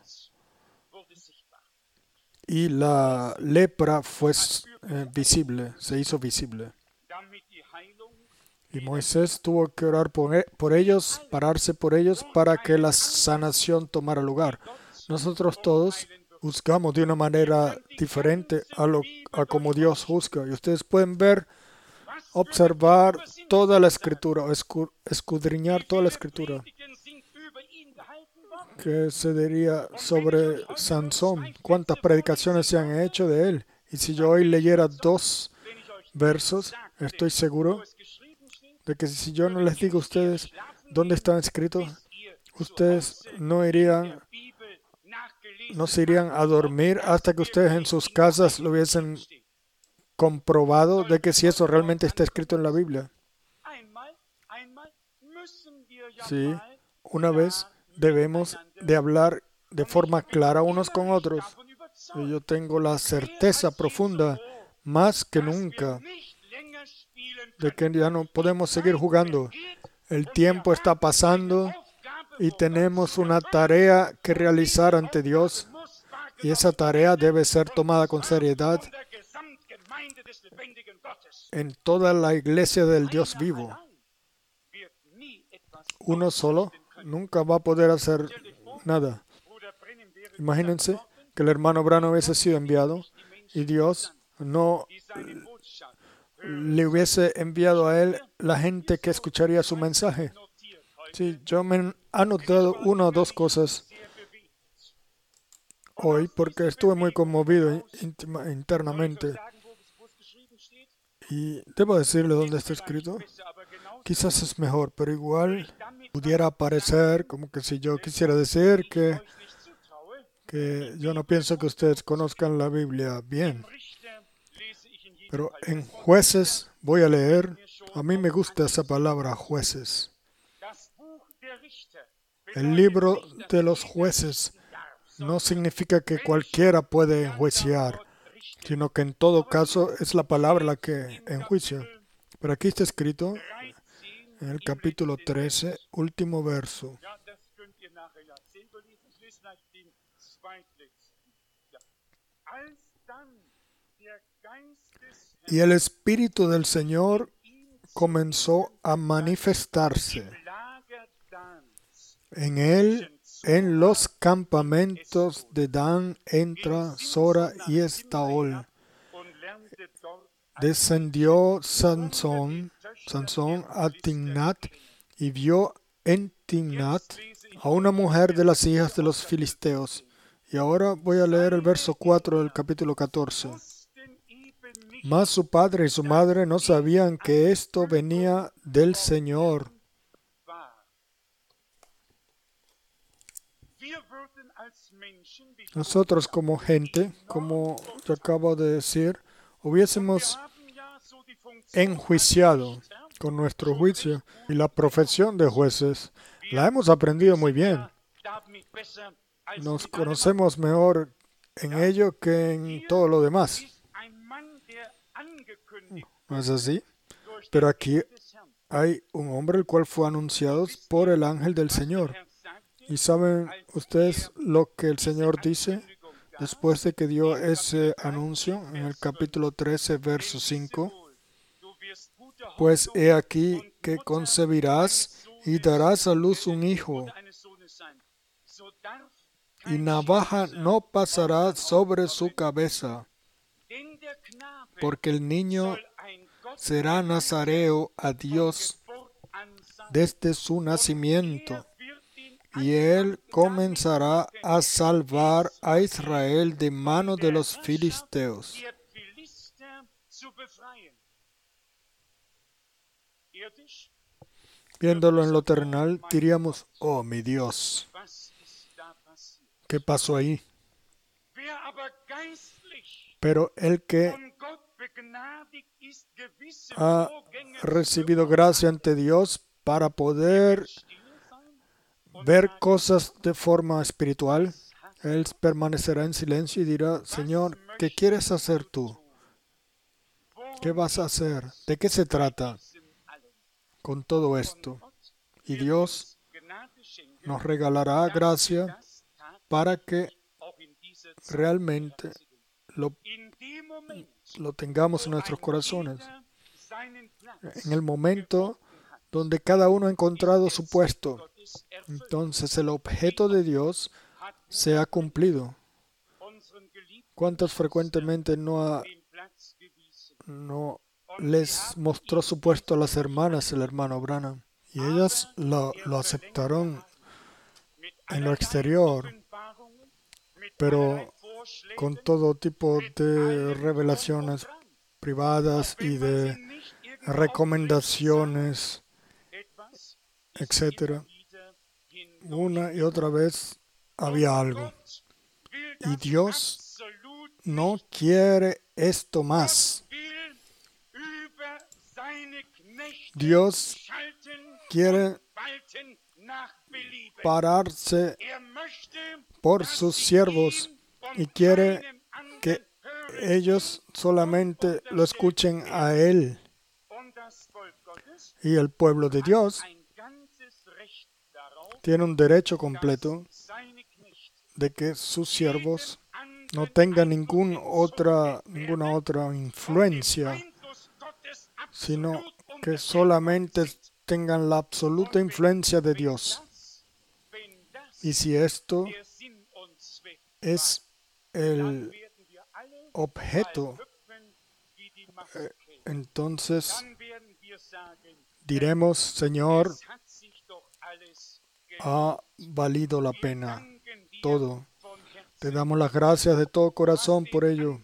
y la lepra fue eh, visible, se hizo visible. Y Moisés tuvo que orar por, e- por ellos, pararse por ellos para que la sanación tomara lugar. Nosotros todos juzgamos de una manera diferente a, lo, a como Dios juzga. Y ustedes pueden ver, observar toda la escritura, o escu- escudriñar toda la escritura que se diría sobre Sansón. ¿Cuántas predicaciones se han hecho de él? Y si yo hoy leyera dos versos, estoy seguro de que si yo no les digo a ustedes dónde están escritos, ustedes no irían, no se irían a dormir hasta que ustedes en sus casas lo hubiesen comprobado de que si eso realmente está escrito en la Biblia. Sí, una vez debemos de hablar de forma clara unos con otros. Y yo tengo la certeza profunda, más que nunca, de que ya no podemos seguir jugando. El tiempo está pasando y tenemos una tarea que realizar ante Dios. Y esa tarea debe ser tomada con seriedad en toda la iglesia del Dios vivo. Uno solo nunca va a poder hacer nada. Imagínense que el hermano Branham hubiese sido enviado y Dios no le hubiese enviado a él la gente que escucharía su mensaje. Sí, yo me he anotado una o dos cosas hoy porque estuve muy conmovido íntima, internamente. Y debo decirle dónde está escrito. Quizás es mejor, pero igual pudiera parecer como que si yo quisiera decir que, que yo no pienso que ustedes conozcan la Biblia bien. Pero en Jueces voy a leer, a mí me gusta esa palabra, jueces. El libro de los jueces no significa que cualquiera puede enjuiciar, sino que en todo caso es la palabra la que enjuicia. Pero aquí está escrito en el capítulo trece, último verso. Y el Espíritu del Señor comenzó a manifestarse en él, en los campamentos de Dan, Entra, Sora y Estaol. Descendió Sansón, Sansón a Timnat y vio en Timnat a una mujer de las hijas de los filisteos. Y ahora voy a leer el verso cuatro del capítulo catorce. Mas su padre y su madre no sabían que esto venía del Señor. Nosotros como gente, como yo acabo de decir, hubiésemos enjuiciado con nuestro juicio y la profesión de jueces. La hemos aprendido muy bien. Nos conocemos mejor en ello que en todo lo demás. ¿No es así? Pero aquí hay un hombre el cual fue anunciado por el ángel del Señor. ¿Y saben ustedes lo que el Señor dice después de que dio ese anuncio en el capítulo trece, verso cinco? Pues he aquí que concebirás y darás a luz un hijo, y navaja no pasará sobre su cabeza, porque el niño será nazareo a Dios desde su nacimiento. Y él comenzará a salvar a Israel de mano de los filisteos. Viéndolo en lo terrenal, diríamos, oh mi Dios, ¿qué pasó ahí? Pero el que ha recibido gracia ante Dios para poder ver cosas de forma espiritual, él permanecerá en silencio y dirá, Señor, ¿qué quieres hacer tú? ¿Qué vas a hacer? ¿De qué se trata con todo esto? Y Dios nos regalará gracia para que realmente lo, lo tengamos en nuestros corazones. En el momento donde cada uno ha encontrado su puesto, entonces el objeto de Dios se ha cumplido. ¿Cuántos frecuentemente no, ha, no les mostró su puesto a las hermanas el hermano Branham? Y ellas lo, lo aceptaron en lo exterior, pero con todo tipo de revelaciones privadas y de recomendaciones, etcétera. Una y otra vez había algo. Y Dios no quiere esto más. Dios quiere pararse por sus siervos y quiere que ellos solamente lo escuchen a Él. Y el pueblo de Dios tiene un derecho completo de que sus siervos no tengan ningún otra, ninguna otra influencia, sino que solamente tengan la absoluta influencia de Dios. Y si esto es el objeto, eh, entonces diremos, Señor, ha valido la pena todo. Te damos las gracias de todo corazón por ello.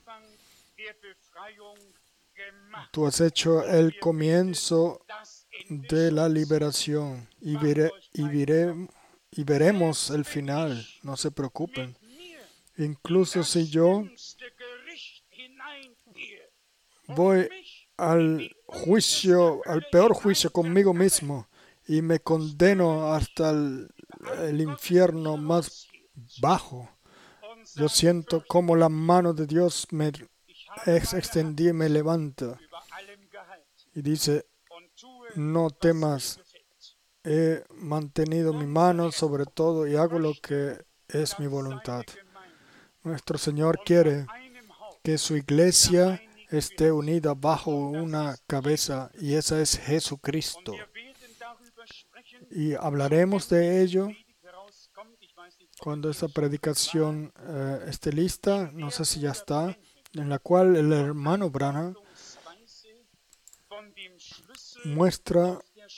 Tú has hecho el comienzo de la liberación y, vere, y, vere, y veremos el final. No se preocupen. Incluso si yo voy al juicio, al peor juicio conmigo mismo y me condeno hasta el, el infierno más bajo, yo siento como la mano de Dios me es extendida y me levanta y dice, no temas, he mantenido mi mano sobre todo y hago lo que es mi voluntad. Nuestro Señor quiere que su iglesia esté unida bajo una cabeza y esa es Jesucristo. Y hablaremos de ello cuando esta predicación eh, esté lista, no sé si ya está, en la cual el hermano Branham muestra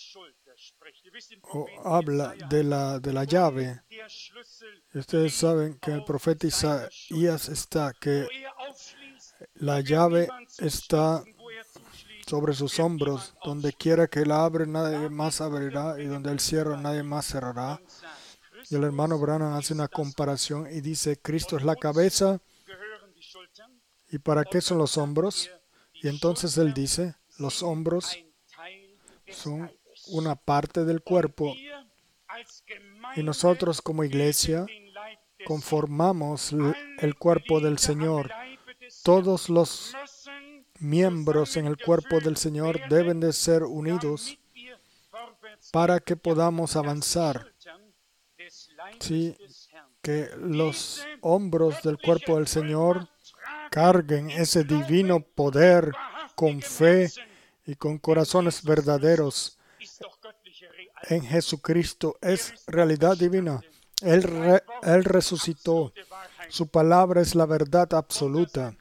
o habla de la, de la llave. Y ustedes saben que el profeta Isaías está, que la llave está sobre sus hombros. Donde quiera que él abre, nadie más abrirá, y donde él cierra, nadie más cerrará. Y el hermano Branham hace una comparación y dice, Cristo es la cabeza, ¿y para qué son los hombros? Y entonces él dice, los hombros son una parte del cuerpo, y nosotros como iglesia conformamos el cuerpo del Señor. Todos los miembros en el cuerpo del Señor deben de ser unidos para que podamos avanzar. Sí, que los hombros del cuerpo del Señor carguen ese divino poder con fe y con corazones verdaderos en Jesucristo. Es realidad divina. Él, re, él resucitó. Su palabra es la verdad absoluta.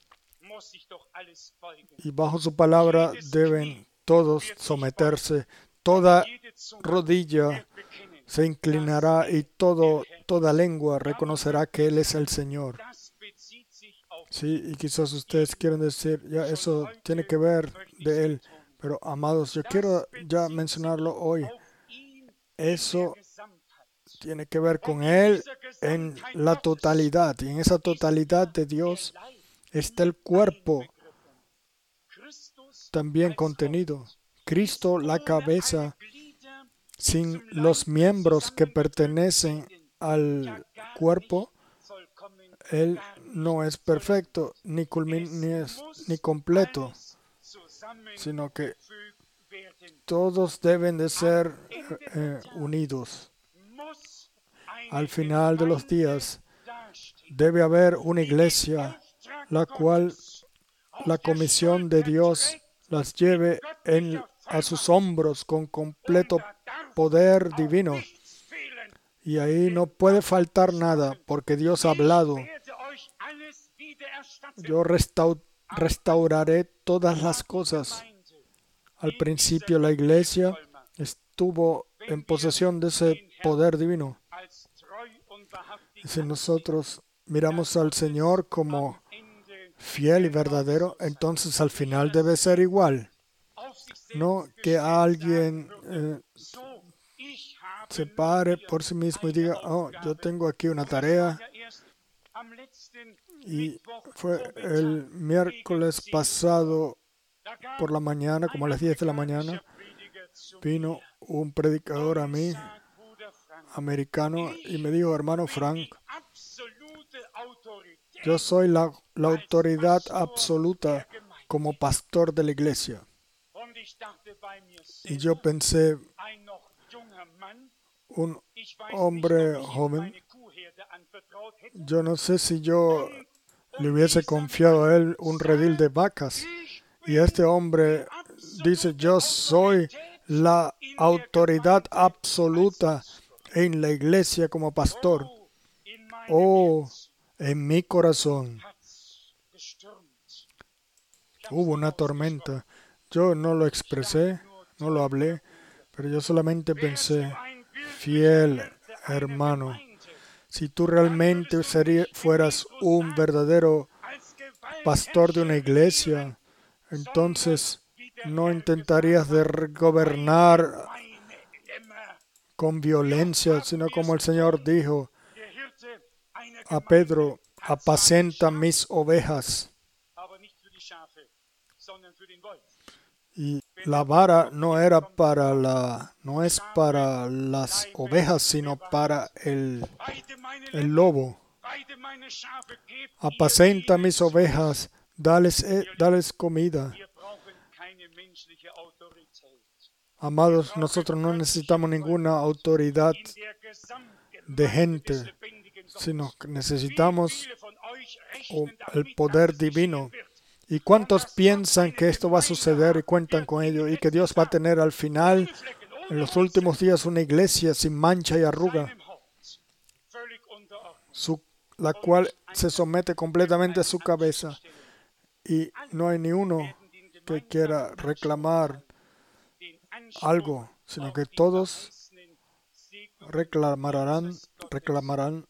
Y bajo su palabra deben todos someterse. Toda rodilla se inclinará y todo, toda lengua reconocerá que Él es el Señor. Sí, y quizás ustedes quieren decir, ya eso tiene que ver de Él. Pero, amados, yo quiero ya mencionarlo hoy. Eso tiene que ver con Él en la totalidad. Y en esa totalidad de Dios está el cuerpo también contenido. Cristo, la cabeza, sin los miembros que pertenecen al cuerpo, Él no es perfecto, ni, culmin- ni, es, ni completo, sino que todos deben de ser eh, unidos. Al final de los días debe haber una iglesia la cual la comisión de Dios las lleve en, a sus hombros con completo poder divino. Y ahí no puede faltar nada, porque Dios ha hablado. Yo restau- restauraré todas las cosas. Al principio la iglesia estuvo en posesión de ese poder divino. Y si nosotros miramos al Señor como fiel y verdadero, entonces al final debe ser igual. No que alguien eh, se pare por sí mismo y diga, oh, yo tengo aquí una tarea. Y fue el miércoles pasado por la mañana, como a las diez de la mañana, vino un predicador a mí, americano, y me dijo, hermano Frank, yo soy la, la autoridad absoluta como pastor de la iglesia. Y yo pensé, un hombre joven, yo no sé si yo le hubiese confiado a él un redil de vacas. Y este hombre dice, yo soy la autoridad absoluta en la iglesia como pastor. Oh, en mi corazón hubo una tormenta. Yo no lo expresé, no lo hablé, pero yo solamente pensé, fiel hermano, si tú realmente sería, fueras un verdadero pastor de una iglesia, entonces no intentarías de gobernar con violencia, sino como el Señor dijo a Pedro, apacenta mis ovejas. Y la vara no era para la, no es para las ovejas, sino para el, el lobo. Apacenta mis ovejas, dales, eh, dales comida. Amados, nosotros no necesitamos ninguna autoridad de gente, sino que necesitamos el poder divino. ¿Y cuántos piensan que esto va a suceder y cuentan con ello? Y que Dios va a tener al final, en los últimos días, una iglesia sin mancha y arruga, su, la cual se somete completamente a su cabeza. Y no hay ni uno que quiera reclamar algo, sino que todos reclamarán, reclamarán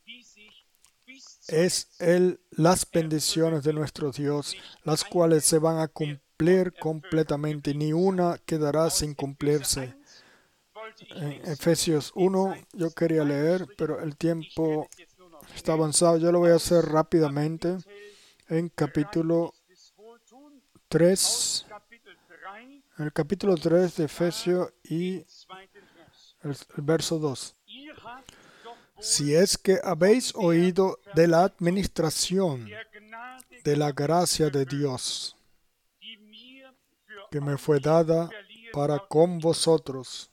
es el, las bendiciones de nuestro Dios, las cuales se van a cumplir completamente, ni una quedará sin cumplirse. En Efesios uno yo quería leer, pero el tiempo está avanzado. Yo lo voy a hacer rápidamente. En capítulo tres, en el capítulo tres de Efesios y el, el verso dos. Si es que habéis oído de la administración de la gracia de Dios, que me fue dada para con vosotros,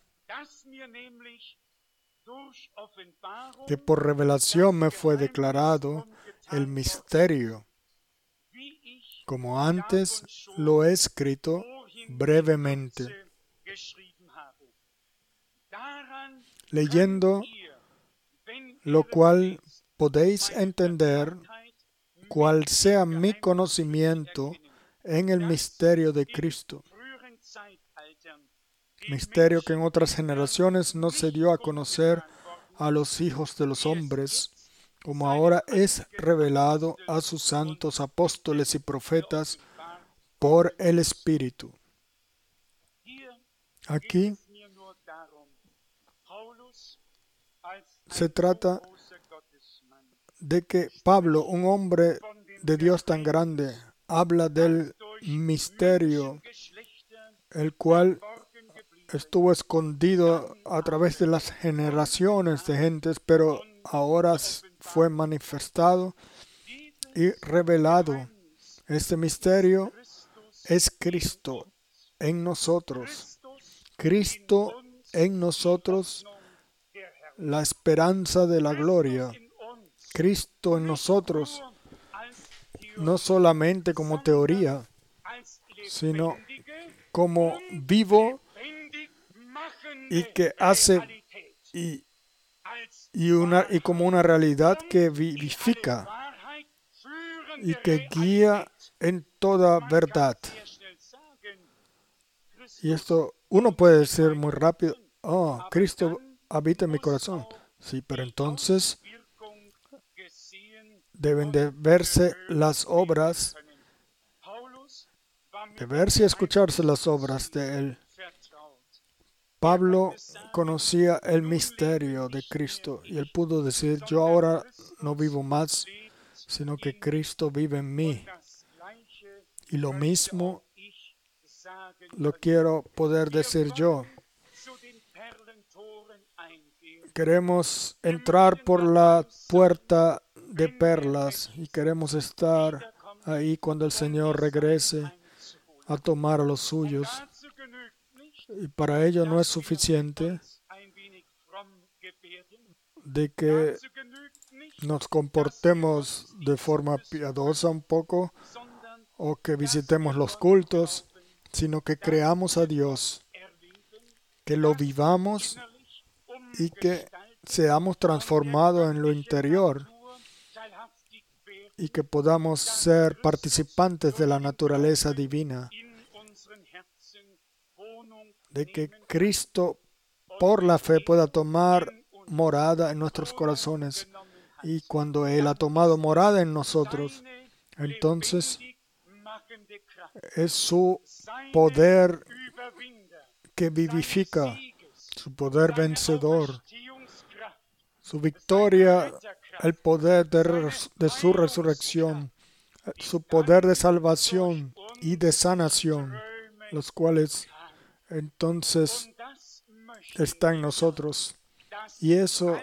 que por revelación me fue declarado el misterio, como antes lo he escrito brevemente, leyendo lo cual podéis entender cuál sea mi conocimiento en el misterio de Cristo, misterio que en otras generaciones no se dio a conocer a los hijos de los hombres, como ahora es revelado a sus santos apóstoles y profetas por el Espíritu. Aquí se trata de que Pablo, un hombre de Dios tan grande, habla del misterio, el cual estuvo escondido a través de las generaciones de gentes, pero ahora fue manifestado y revelado. Este misterio es Cristo en nosotros. Cristo en nosotros, la esperanza de la gloria. Cristo en nosotros, no solamente como teoría, sino como vivo y que hace y, y, una, y como una realidad que vivifica y que guía en toda verdad. Y esto, uno puede decir muy rápido, oh, Cristo habita en mi corazón. Sí, pero entonces deben de verse las obras, de verse y escucharse las obras de Él. Pablo conocía el misterio de Cristo y él pudo decir, yo ahora no vivo más, sino que Cristo vive en mí. Y lo mismo lo quiero poder decir yo. queremos entrar por la puerta de perlas y queremos estar ahí cuando el Señor regrese a tomar a los suyos. Y para ello no es suficiente de que nos comportemos de forma piadosa un poco o que visitemos los cultos, sino que creamos a Dios, que lo vivamos y que seamos transformados en lo interior y que podamos ser participantes de la naturaleza divina, de que Cristo por la fe pueda tomar morada en nuestros corazones. Y cuando Él ha tomado morada en nosotros, entonces es su poder que vivifica, su poder vencedor, su victoria, el poder de, res- de su resurrección, su poder de salvación y de sanación, los cuales entonces están en nosotros. Y eso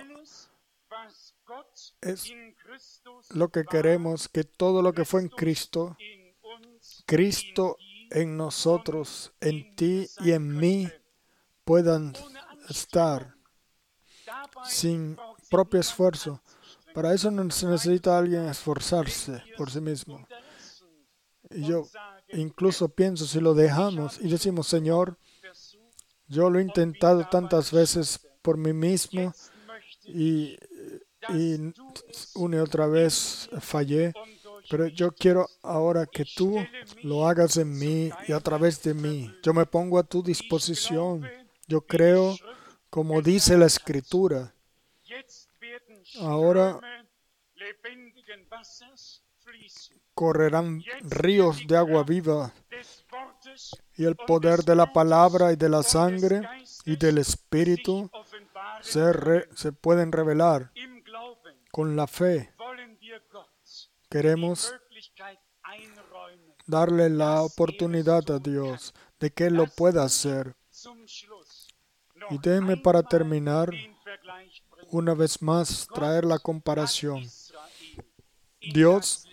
es lo que queremos, que todo lo que fue en Cristo, Cristo en nosotros, en ti y en mí, puedan estar sin propio esfuerzo. Para eso no se necesita alguien esforzarse por sí mismo. Y yo incluso pienso, si lo dejamos y decimos, Señor, yo lo he intentado tantas veces por mí mismo y, y una y otra vez fallé, pero yo quiero ahora que tú lo hagas en mí y a través de mí. Yo me pongo a tu disposición. Yo creo, como dice la Escritura, ahora correrán ríos de agua viva y el poder de la palabra y de la sangre y del Espíritu se, re- se pueden revelar con la fe. Queremos darle la oportunidad a Dios de que Él lo pueda hacer. Y déjenme para terminar, una vez más, traer la comparación. Dios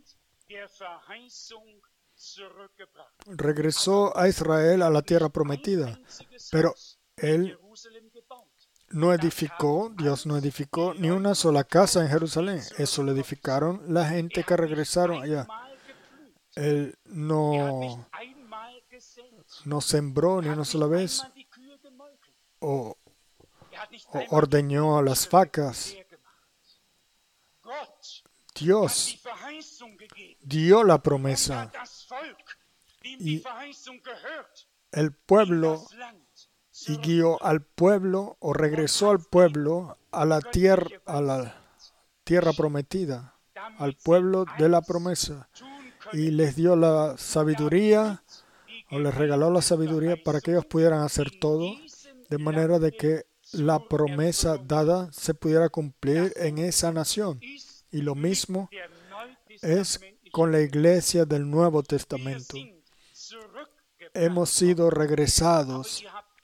regresó a Israel a la tierra prometida, pero Él no edificó, Dios no edificó ni una sola casa en Jerusalén. Eso lo edificaron la gente que regresaron allá. Él no, no sembró ni una sola vez o, o ordeñó a las vacas. Dios dio la promesa y el pueblo y guió al pueblo o regresó al pueblo a la tierra, a la tierra prometida, al pueblo de la promesa, y les dio la sabiduría o les regaló la sabiduría para que ellos pudieran hacer todo de manera de que la promesa dada se pudiera cumplir en esa nación. Y lo mismo es con la iglesia del Nuevo Testamento. Hemos sido regresados,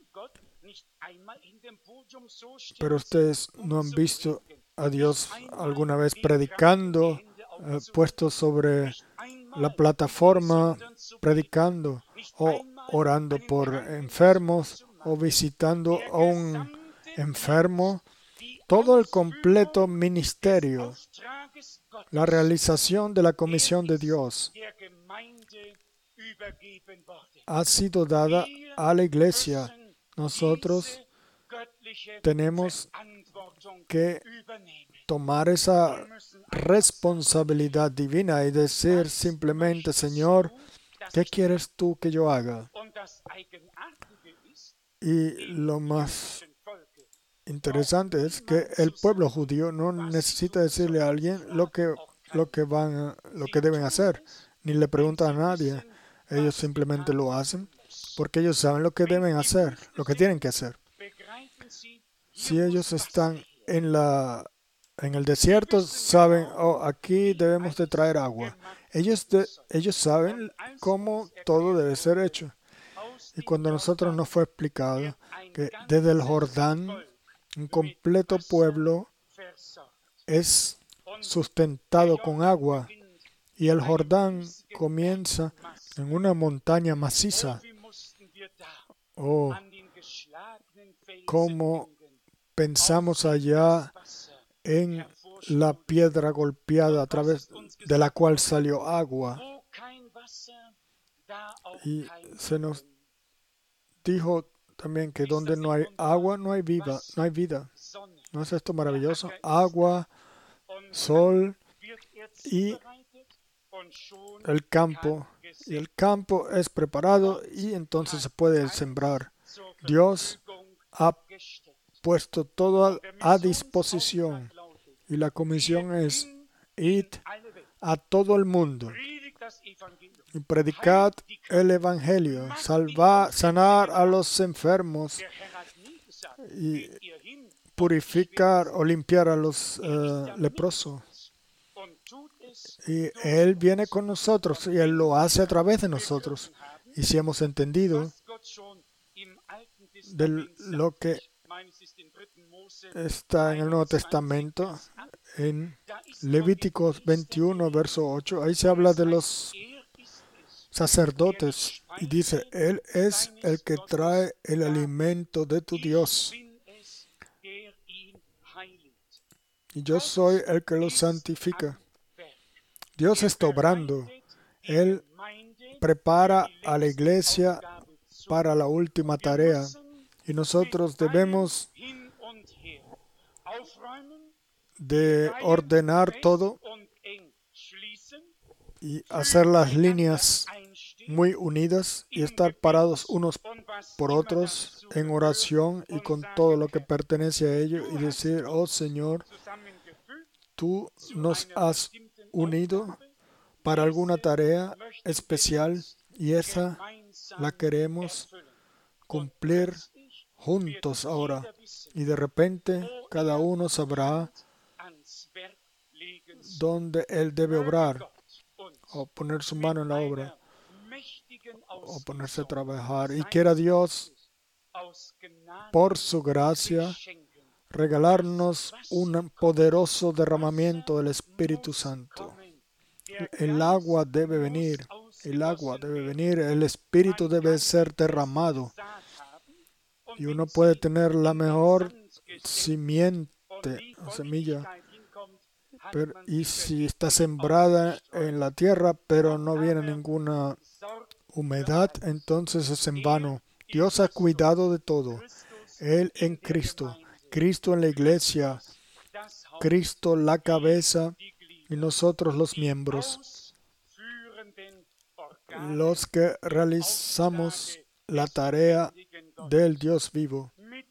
pero ustedes no han visto a Dios alguna vez predicando, eh, puesto sobre la plataforma, predicando o orando por enfermos o visitando a un enfermo. Todo el completo ministerio, la realización de la comisión de Dios ha sido dada a la iglesia. Nosotros tenemos que tomar esa responsabilidad divina y decir simplemente, Señor, ¿qué quieres tú que yo haga? Y lo más interesante es que el pueblo judío no necesita decirle a alguien lo que, lo que, van, a- lo que deben hacer, ni le preguntan a nadie. Ellos simplemente lo hacen porque ellos saben lo que deben hacer, lo que tienen que hacer. Si ellos están en la en el desierto, saben, oh, aquí debemos de traer agua. Ellos, de- ellos saben cómo todo debe ser hecho. Y cuando a nosotros nos fue explicado que desde el Jordán Un completo pueblo es sustentado con agua y el Jordán comienza en una montaña maciza. Oh, cómo pensamos allá en la piedra golpeada a través de la cual salió agua. Y se nos dijo también que donde no hay agua, no hay vida, no hay vida. ¿No es esto maravilloso? Agua, sol y el campo. Y el campo es preparado y entonces se puede sembrar. Dios ha puesto todo a disposición y la comisión es id a todo el mundo y predicad el evangelio, salvar, sanar a los enfermos y purificar o limpiar a los uh, leprosos. Y Él viene con nosotros y Él lo hace a través de nosotros. Y si hemos entendido de lo que está en el Nuevo Testamento, en Levíticos veintiuno, verso ocho, ahí se habla de los sacerdotes y dice, Él es el que trae el alimento de tu Dios. Y yo soy el que lo santifica. Dios está obrando. Él prepara a la iglesia para la última tarea. Y nosotros debemos de ordenar todo y hacer las líneas muy unidas y estar parados unos por otros en oración y con todo lo que pertenece a ello y decir, oh Señor, tú nos has unido para alguna tarea especial y esa la queremos cumplir juntos ahora. Y de repente cada uno sabrá dónde él debe obrar o poner su mano en la obra o ponerse a trabajar. Y quiera Dios, por su gracia, regalarnos un poderoso derramamiento del Espíritu Santo. El agua debe venir, el agua debe venir, el Espíritu debe ser derramado. Y uno puede tener la mejor simiente, semilla, pero, y si está sembrada en la tierra, pero no viene ninguna humedad, entonces es en vano. Dios ha cuidado de todo. Él en Cristo, Cristo en la iglesia, Cristo la cabeza y nosotros los miembros, los que realizamos la tarea del Dios vivo.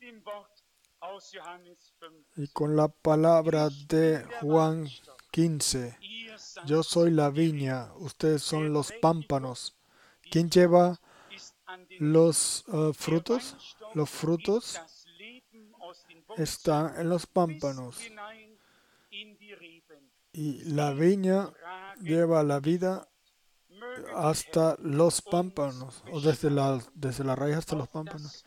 Y con la palabra de Juan quince, yo soy la viña, ustedes son los pámpanos. ¿Quién lleva los uh, frutos? Los frutos están en los pámpanos. Y la viña lleva la vida hasta los pámpanos, o desde la, desde la raíz hasta los pámpanos.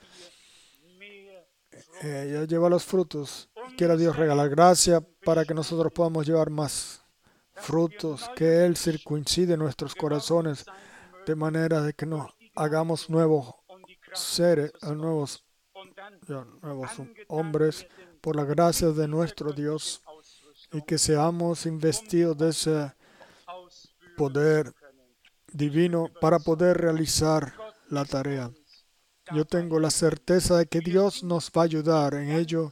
Ella lleva los frutos. Quiera Dios regalar gracia para que nosotros podamos llevar más frutos, que Él circuncide nuestros corazones de manera de que nos hagamos nuevos seres, nuevos, ya, nuevos hombres por la gracia de nuestro Dios y que seamos investidos de ese poder divino para poder realizar la tarea. Yo tengo la certeza de que Dios nos va a ayudar en ello.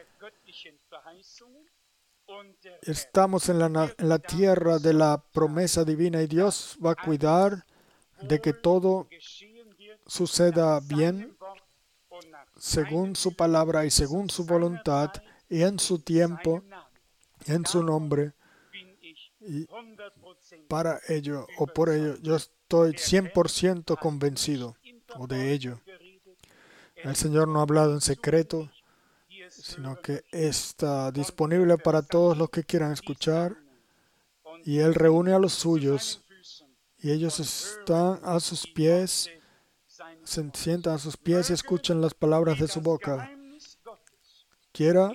Estamos en la, en la tierra de la promesa divina y Dios va a cuidar de que todo suceda bien según su palabra y según su voluntad y en su tiempo, en su nombre. Y para ello o por ello yo estoy cien por ciento convencido o de ello. El Señor no ha hablado en secreto, sino que está disponible para todos los que quieran escuchar. Y Él reúne a los suyos y ellos están a sus pies, se sientan a sus pies y escuchan las palabras de su boca. quiera,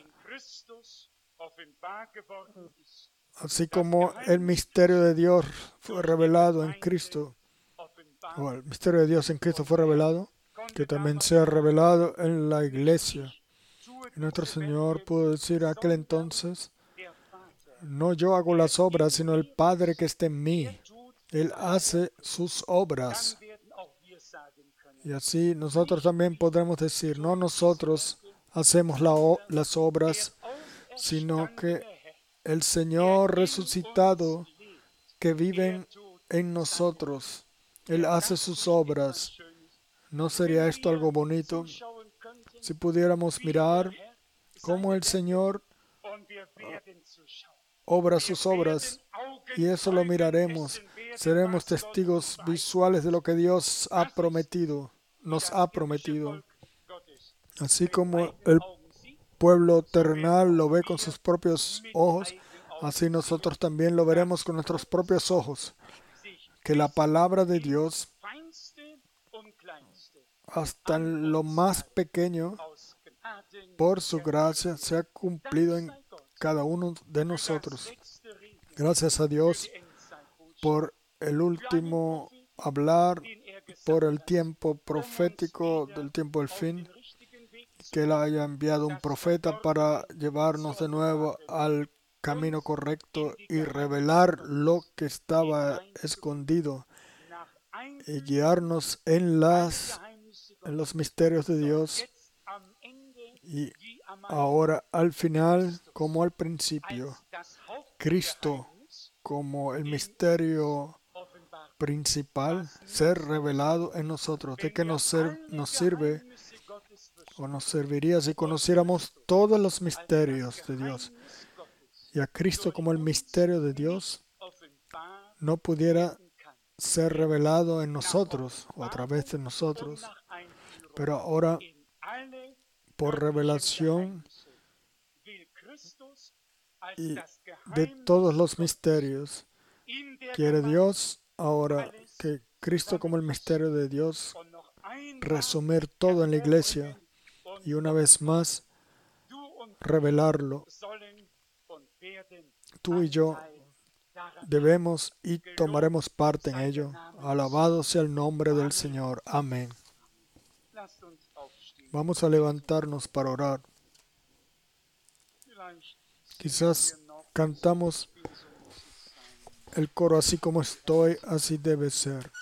así como el misterio de Dios fue revelado en Cristo, o el misterio de Dios en Cristo fue revelado, que también sea revelado en la iglesia. Y nuestro Señor pudo decir en aquel entonces, no yo hago las obras, sino el Padre que está en mí. Él hace sus obras. Y así nosotros también podremos decir, no nosotros hacemos la o- las obras, sino que el Señor resucitado que vive en nosotros, Él hace sus obras. ¿No sería esto algo bonito? Si pudiéramos mirar cómo el Señor obra sus obras, y eso lo miraremos. Seremos testigos visuales de lo que Dios ha prometido, nos ha prometido. Así como el pueblo terrenal lo ve con sus propios ojos, así nosotros también lo veremos con nuestros propios ojos. Que la palabra de Dios, hasta en lo más pequeño, por su gracia, se ha cumplido en cada uno de nosotros. Gracias a Dios por el último hablar, por el tiempo profético del tiempo del fin, que Él haya enviado un profeta para llevarnos de nuevo al camino correcto y revelar lo que estaba escondido y guiarnos en, las, en los misterios de Dios. Y ahora al final, como al principio, Cristo como el misterio principal, ser revelado en nosotros. ¿De qué nos, ser, nos sirve o nos serviría si conociéramos todos los misterios de Dios y a Cristo como el misterio de Dios no pudiera ser revelado en nosotros o a través de nosotros? Pero ahora, por revelación y de todos los misterios, quiere Dios ahora que Cristo como el misterio de Dios resumir todo en la iglesia y una vez más revelarlo. Tú y yo debemos y tomaremos parte en ello. Alabado sea el nombre del Señor. Amén. Vamos a levantarnos para orar. Quizás cantamos el coro así como estoy, así debe ser.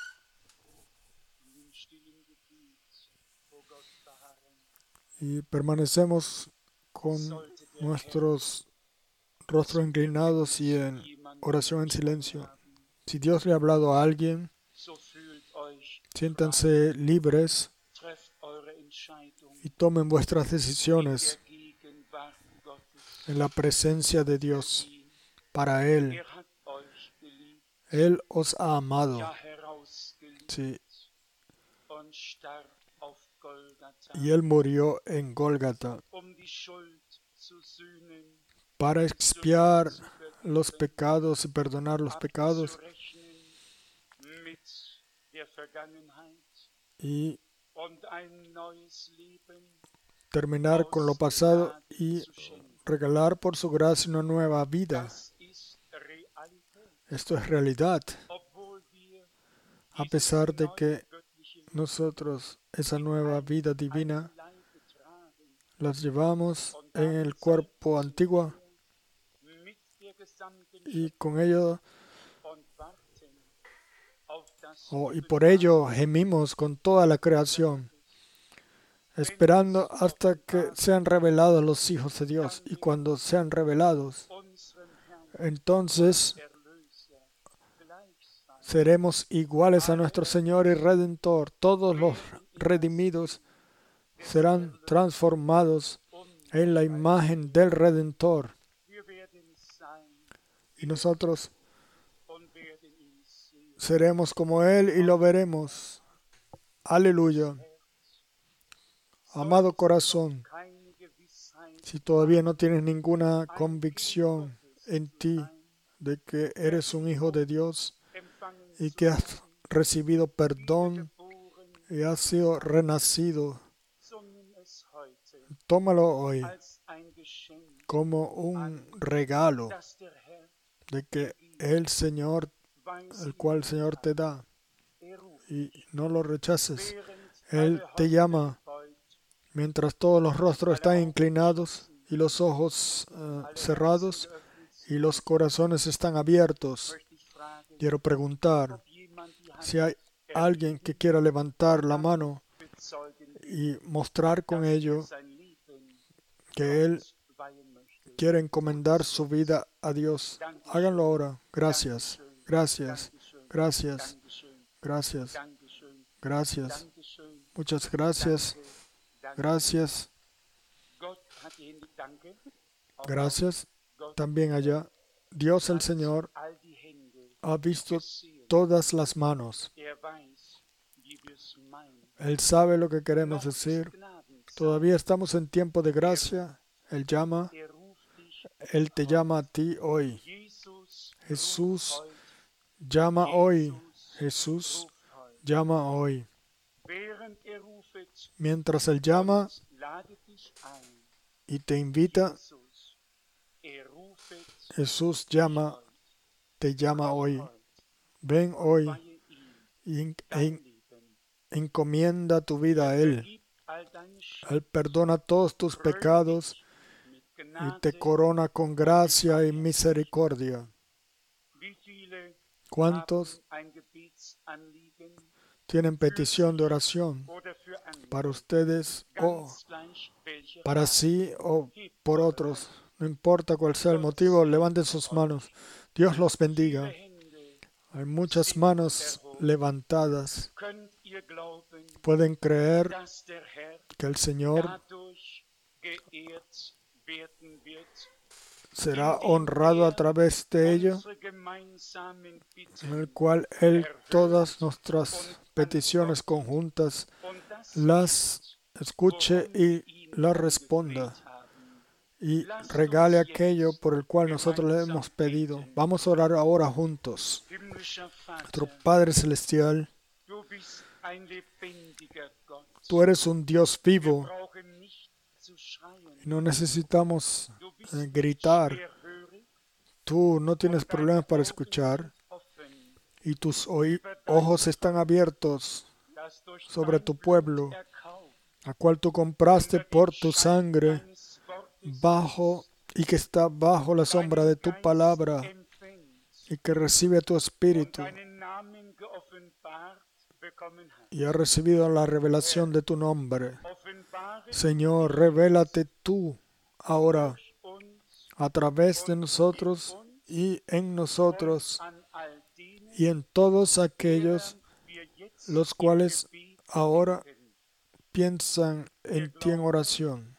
Y permanecemos con nuestros rostros inclinados y en oración en silencio. Si Dios le ha hablado a alguien, siéntanse libres y tomen vuestras decisiones en la presencia de Dios. Para Él, Él os ha amado. Sí. Y Él murió en Gólgata para expiar los pecados y perdonar los pecados y terminar con lo pasado y regalar por su gracia una nueva vida. Esto es realidad. A pesar de que nosotros esa nueva vida divina las llevamos en el cuerpo antiguo y con ello oh, y por ello gemimos con toda la creación, esperando hasta que sean revelados los hijos de Dios. Y cuando sean revelados, entonces seremos iguales a nuestro Señor y Redentor. Todos los redimidos serán transformados en la imagen del Redentor. Y nosotros seremos como Él y lo veremos. Aleluya. Amado corazón, si todavía no tienes ninguna convicción en ti de que eres un hijo de Dios y que has recibido perdón y has sido renacido, tómalo hoy como un regalo de que el Señor, el cual el Señor te da, y no lo rechaces. Él te llama mientras todos los rostros están inclinados y los ojos uh, cerrados y los corazones están abiertos. Quiero preguntar si hay alguien que quiera levantar la mano y mostrar con ello que él quiere encomendar su vida a Dios. Háganlo ahora. Gracias, gracias, gracias, gracias, gracias. Muchas gracias, gracias, gracias. También allá, Dios el Señor ha visto todas las manos. Él sabe lo que queremos decir. Todavía estamos en tiempo de gracia. Él llama. Él te llama a ti hoy. Jesús llama hoy. Jesús llama hoy. Mientras Él llama y te invita, Jesús llama, te llama hoy. Ven hoy y en, en, encomienda tu vida a Él. Él perdona todos tus pecados y te corona con gracia y misericordia. ¿Cuántos tienen petición de oración para ustedes o para sí o por otros? No importa cuál sea el motivo, levanten sus manos. Dios los bendiga. Hay muchas manos levantadas. Pueden creer que el Señor será honrado a través de ello, en el cual Él todas nuestras peticiones conjuntas las escuche y las responda y regale aquello por el cual nosotros le hemos pedido. Vamos a orar ahora juntos. Nuestro Padre Celestial, tú eres un Dios vivo y no necesitamos eh, gritar. Tú no tienes problemas para escuchar y tus ojos están abiertos sobre tu pueblo, a cual tú compraste por tu sangre, bajo y que está bajo la sombra de tu palabra y que recibe tu espíritu y ha recibido la revelación de tu nombre. Señor, revélate tú ahora a través de nosotros y en nosotros y en todos aquellos los cuales ahora piensan en ti en oración.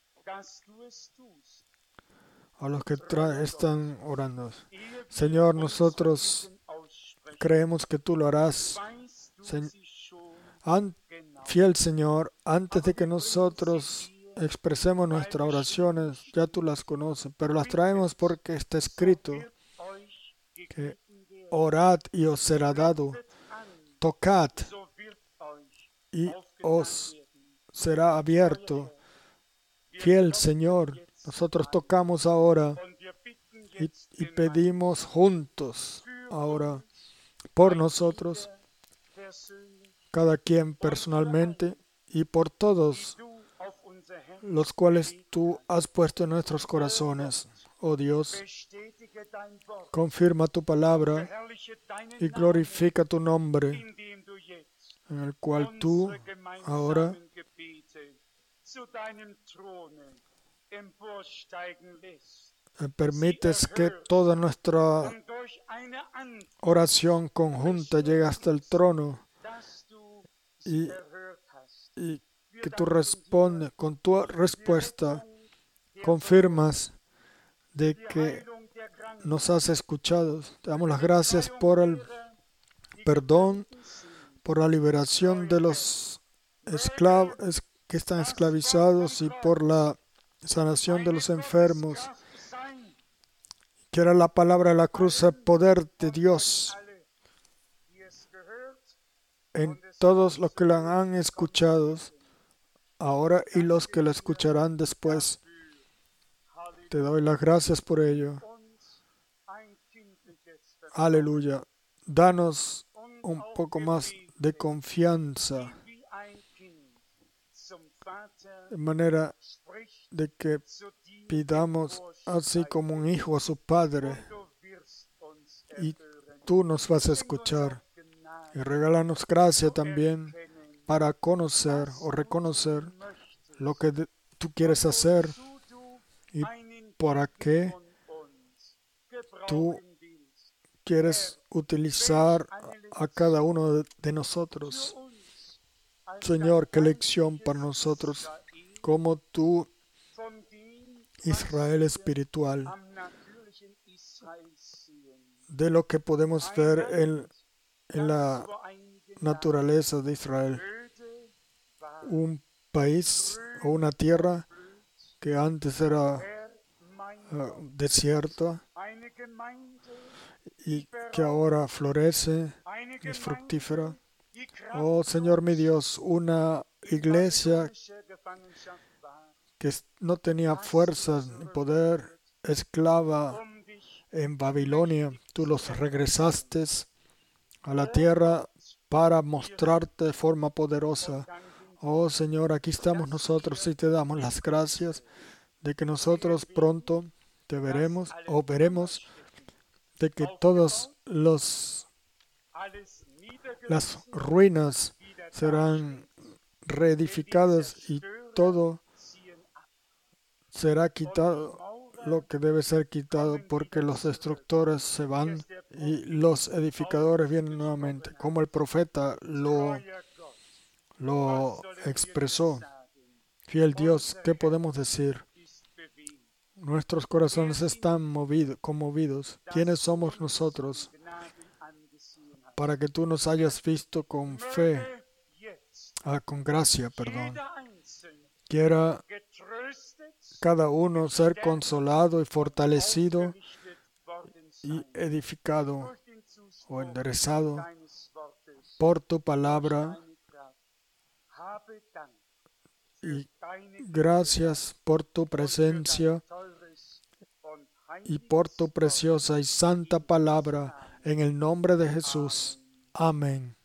A los que tra- están orando. Señor, nosotros creemos que tú lo harás. Se- an- fiel Señor, antes de que nosotros expresemos nuestras oraciones, ya tú las conoces, pero las traemos porque está escrito que orad y os será dado, tocad y os será abierto. Fiel Señor, nosotros tocamos ahora y, y pedimos juntos ahora por nosotros, cada quien personalmente y por todos los cuales tú has puesto en nuestros corazones. Oh Dios, confirma tu palabra y glorifica tu nombre, en el cual tú ahora permites que toda nuestra oración conjunta llegue hasta el trono y, y que tú respondes con tu respuesta, confirmas de que nos has escuchado. Te damos las gracias por el perdón, por la liberación de los esclavos que están esclavizados y por la sanación de los enfermos. Que era la palabra de la cruz, el poder de Dios en todos los que la han escuchado ahora y los que la escucharán después. Te doy las gracias por ello. Aleluya. Danos un poco más de confianza, de manera de que pidamos así como un hijo a su padre, y tú nos vas a escuchar. Y regálanos gracia también para conocer o reconocer lo que de- tú quieres hacer y para qué tú quieres utilizar a cada uno de, de nosotros. Señor, qué lección para nosotros, como tú, Israel espiritual, de lo que podemos ver en, en la naturaleza de Israel. Un país o una tierra que antes era uh, desierta y que ahora florece, es fructífera. Oh Señor mi Dios, una iglesia que no tenía fuerzas ni poder, esclava en Babilonia, tú los regresaste a la tierra para mostrarte de forma poderosa. Oh Señor, aquí estamos nosotros y te damos las gracias de que nosotros pronto te veremos o veremos de que todas los, las ruinas serán reedificadas y todo será quitado, lo que debe ser quitado, porque los destructores se van y los edificadores vienen nuevamente, como el profeta lo, lo expresó. Fiel Dios, ¿qué podemos decir? Nuestros corazones están movidos, conmovidos. ¿Quiénes somos nosotros para que tú nos hayas visto con fe, ah, con gracia, perdón? Quiera cada uno ser consolado y fortalecido y edificado o enderezado por tu palabra, y gracias por tu presencia y por tu preciosa y santa palabra, en el nombre de Jesús. Amén.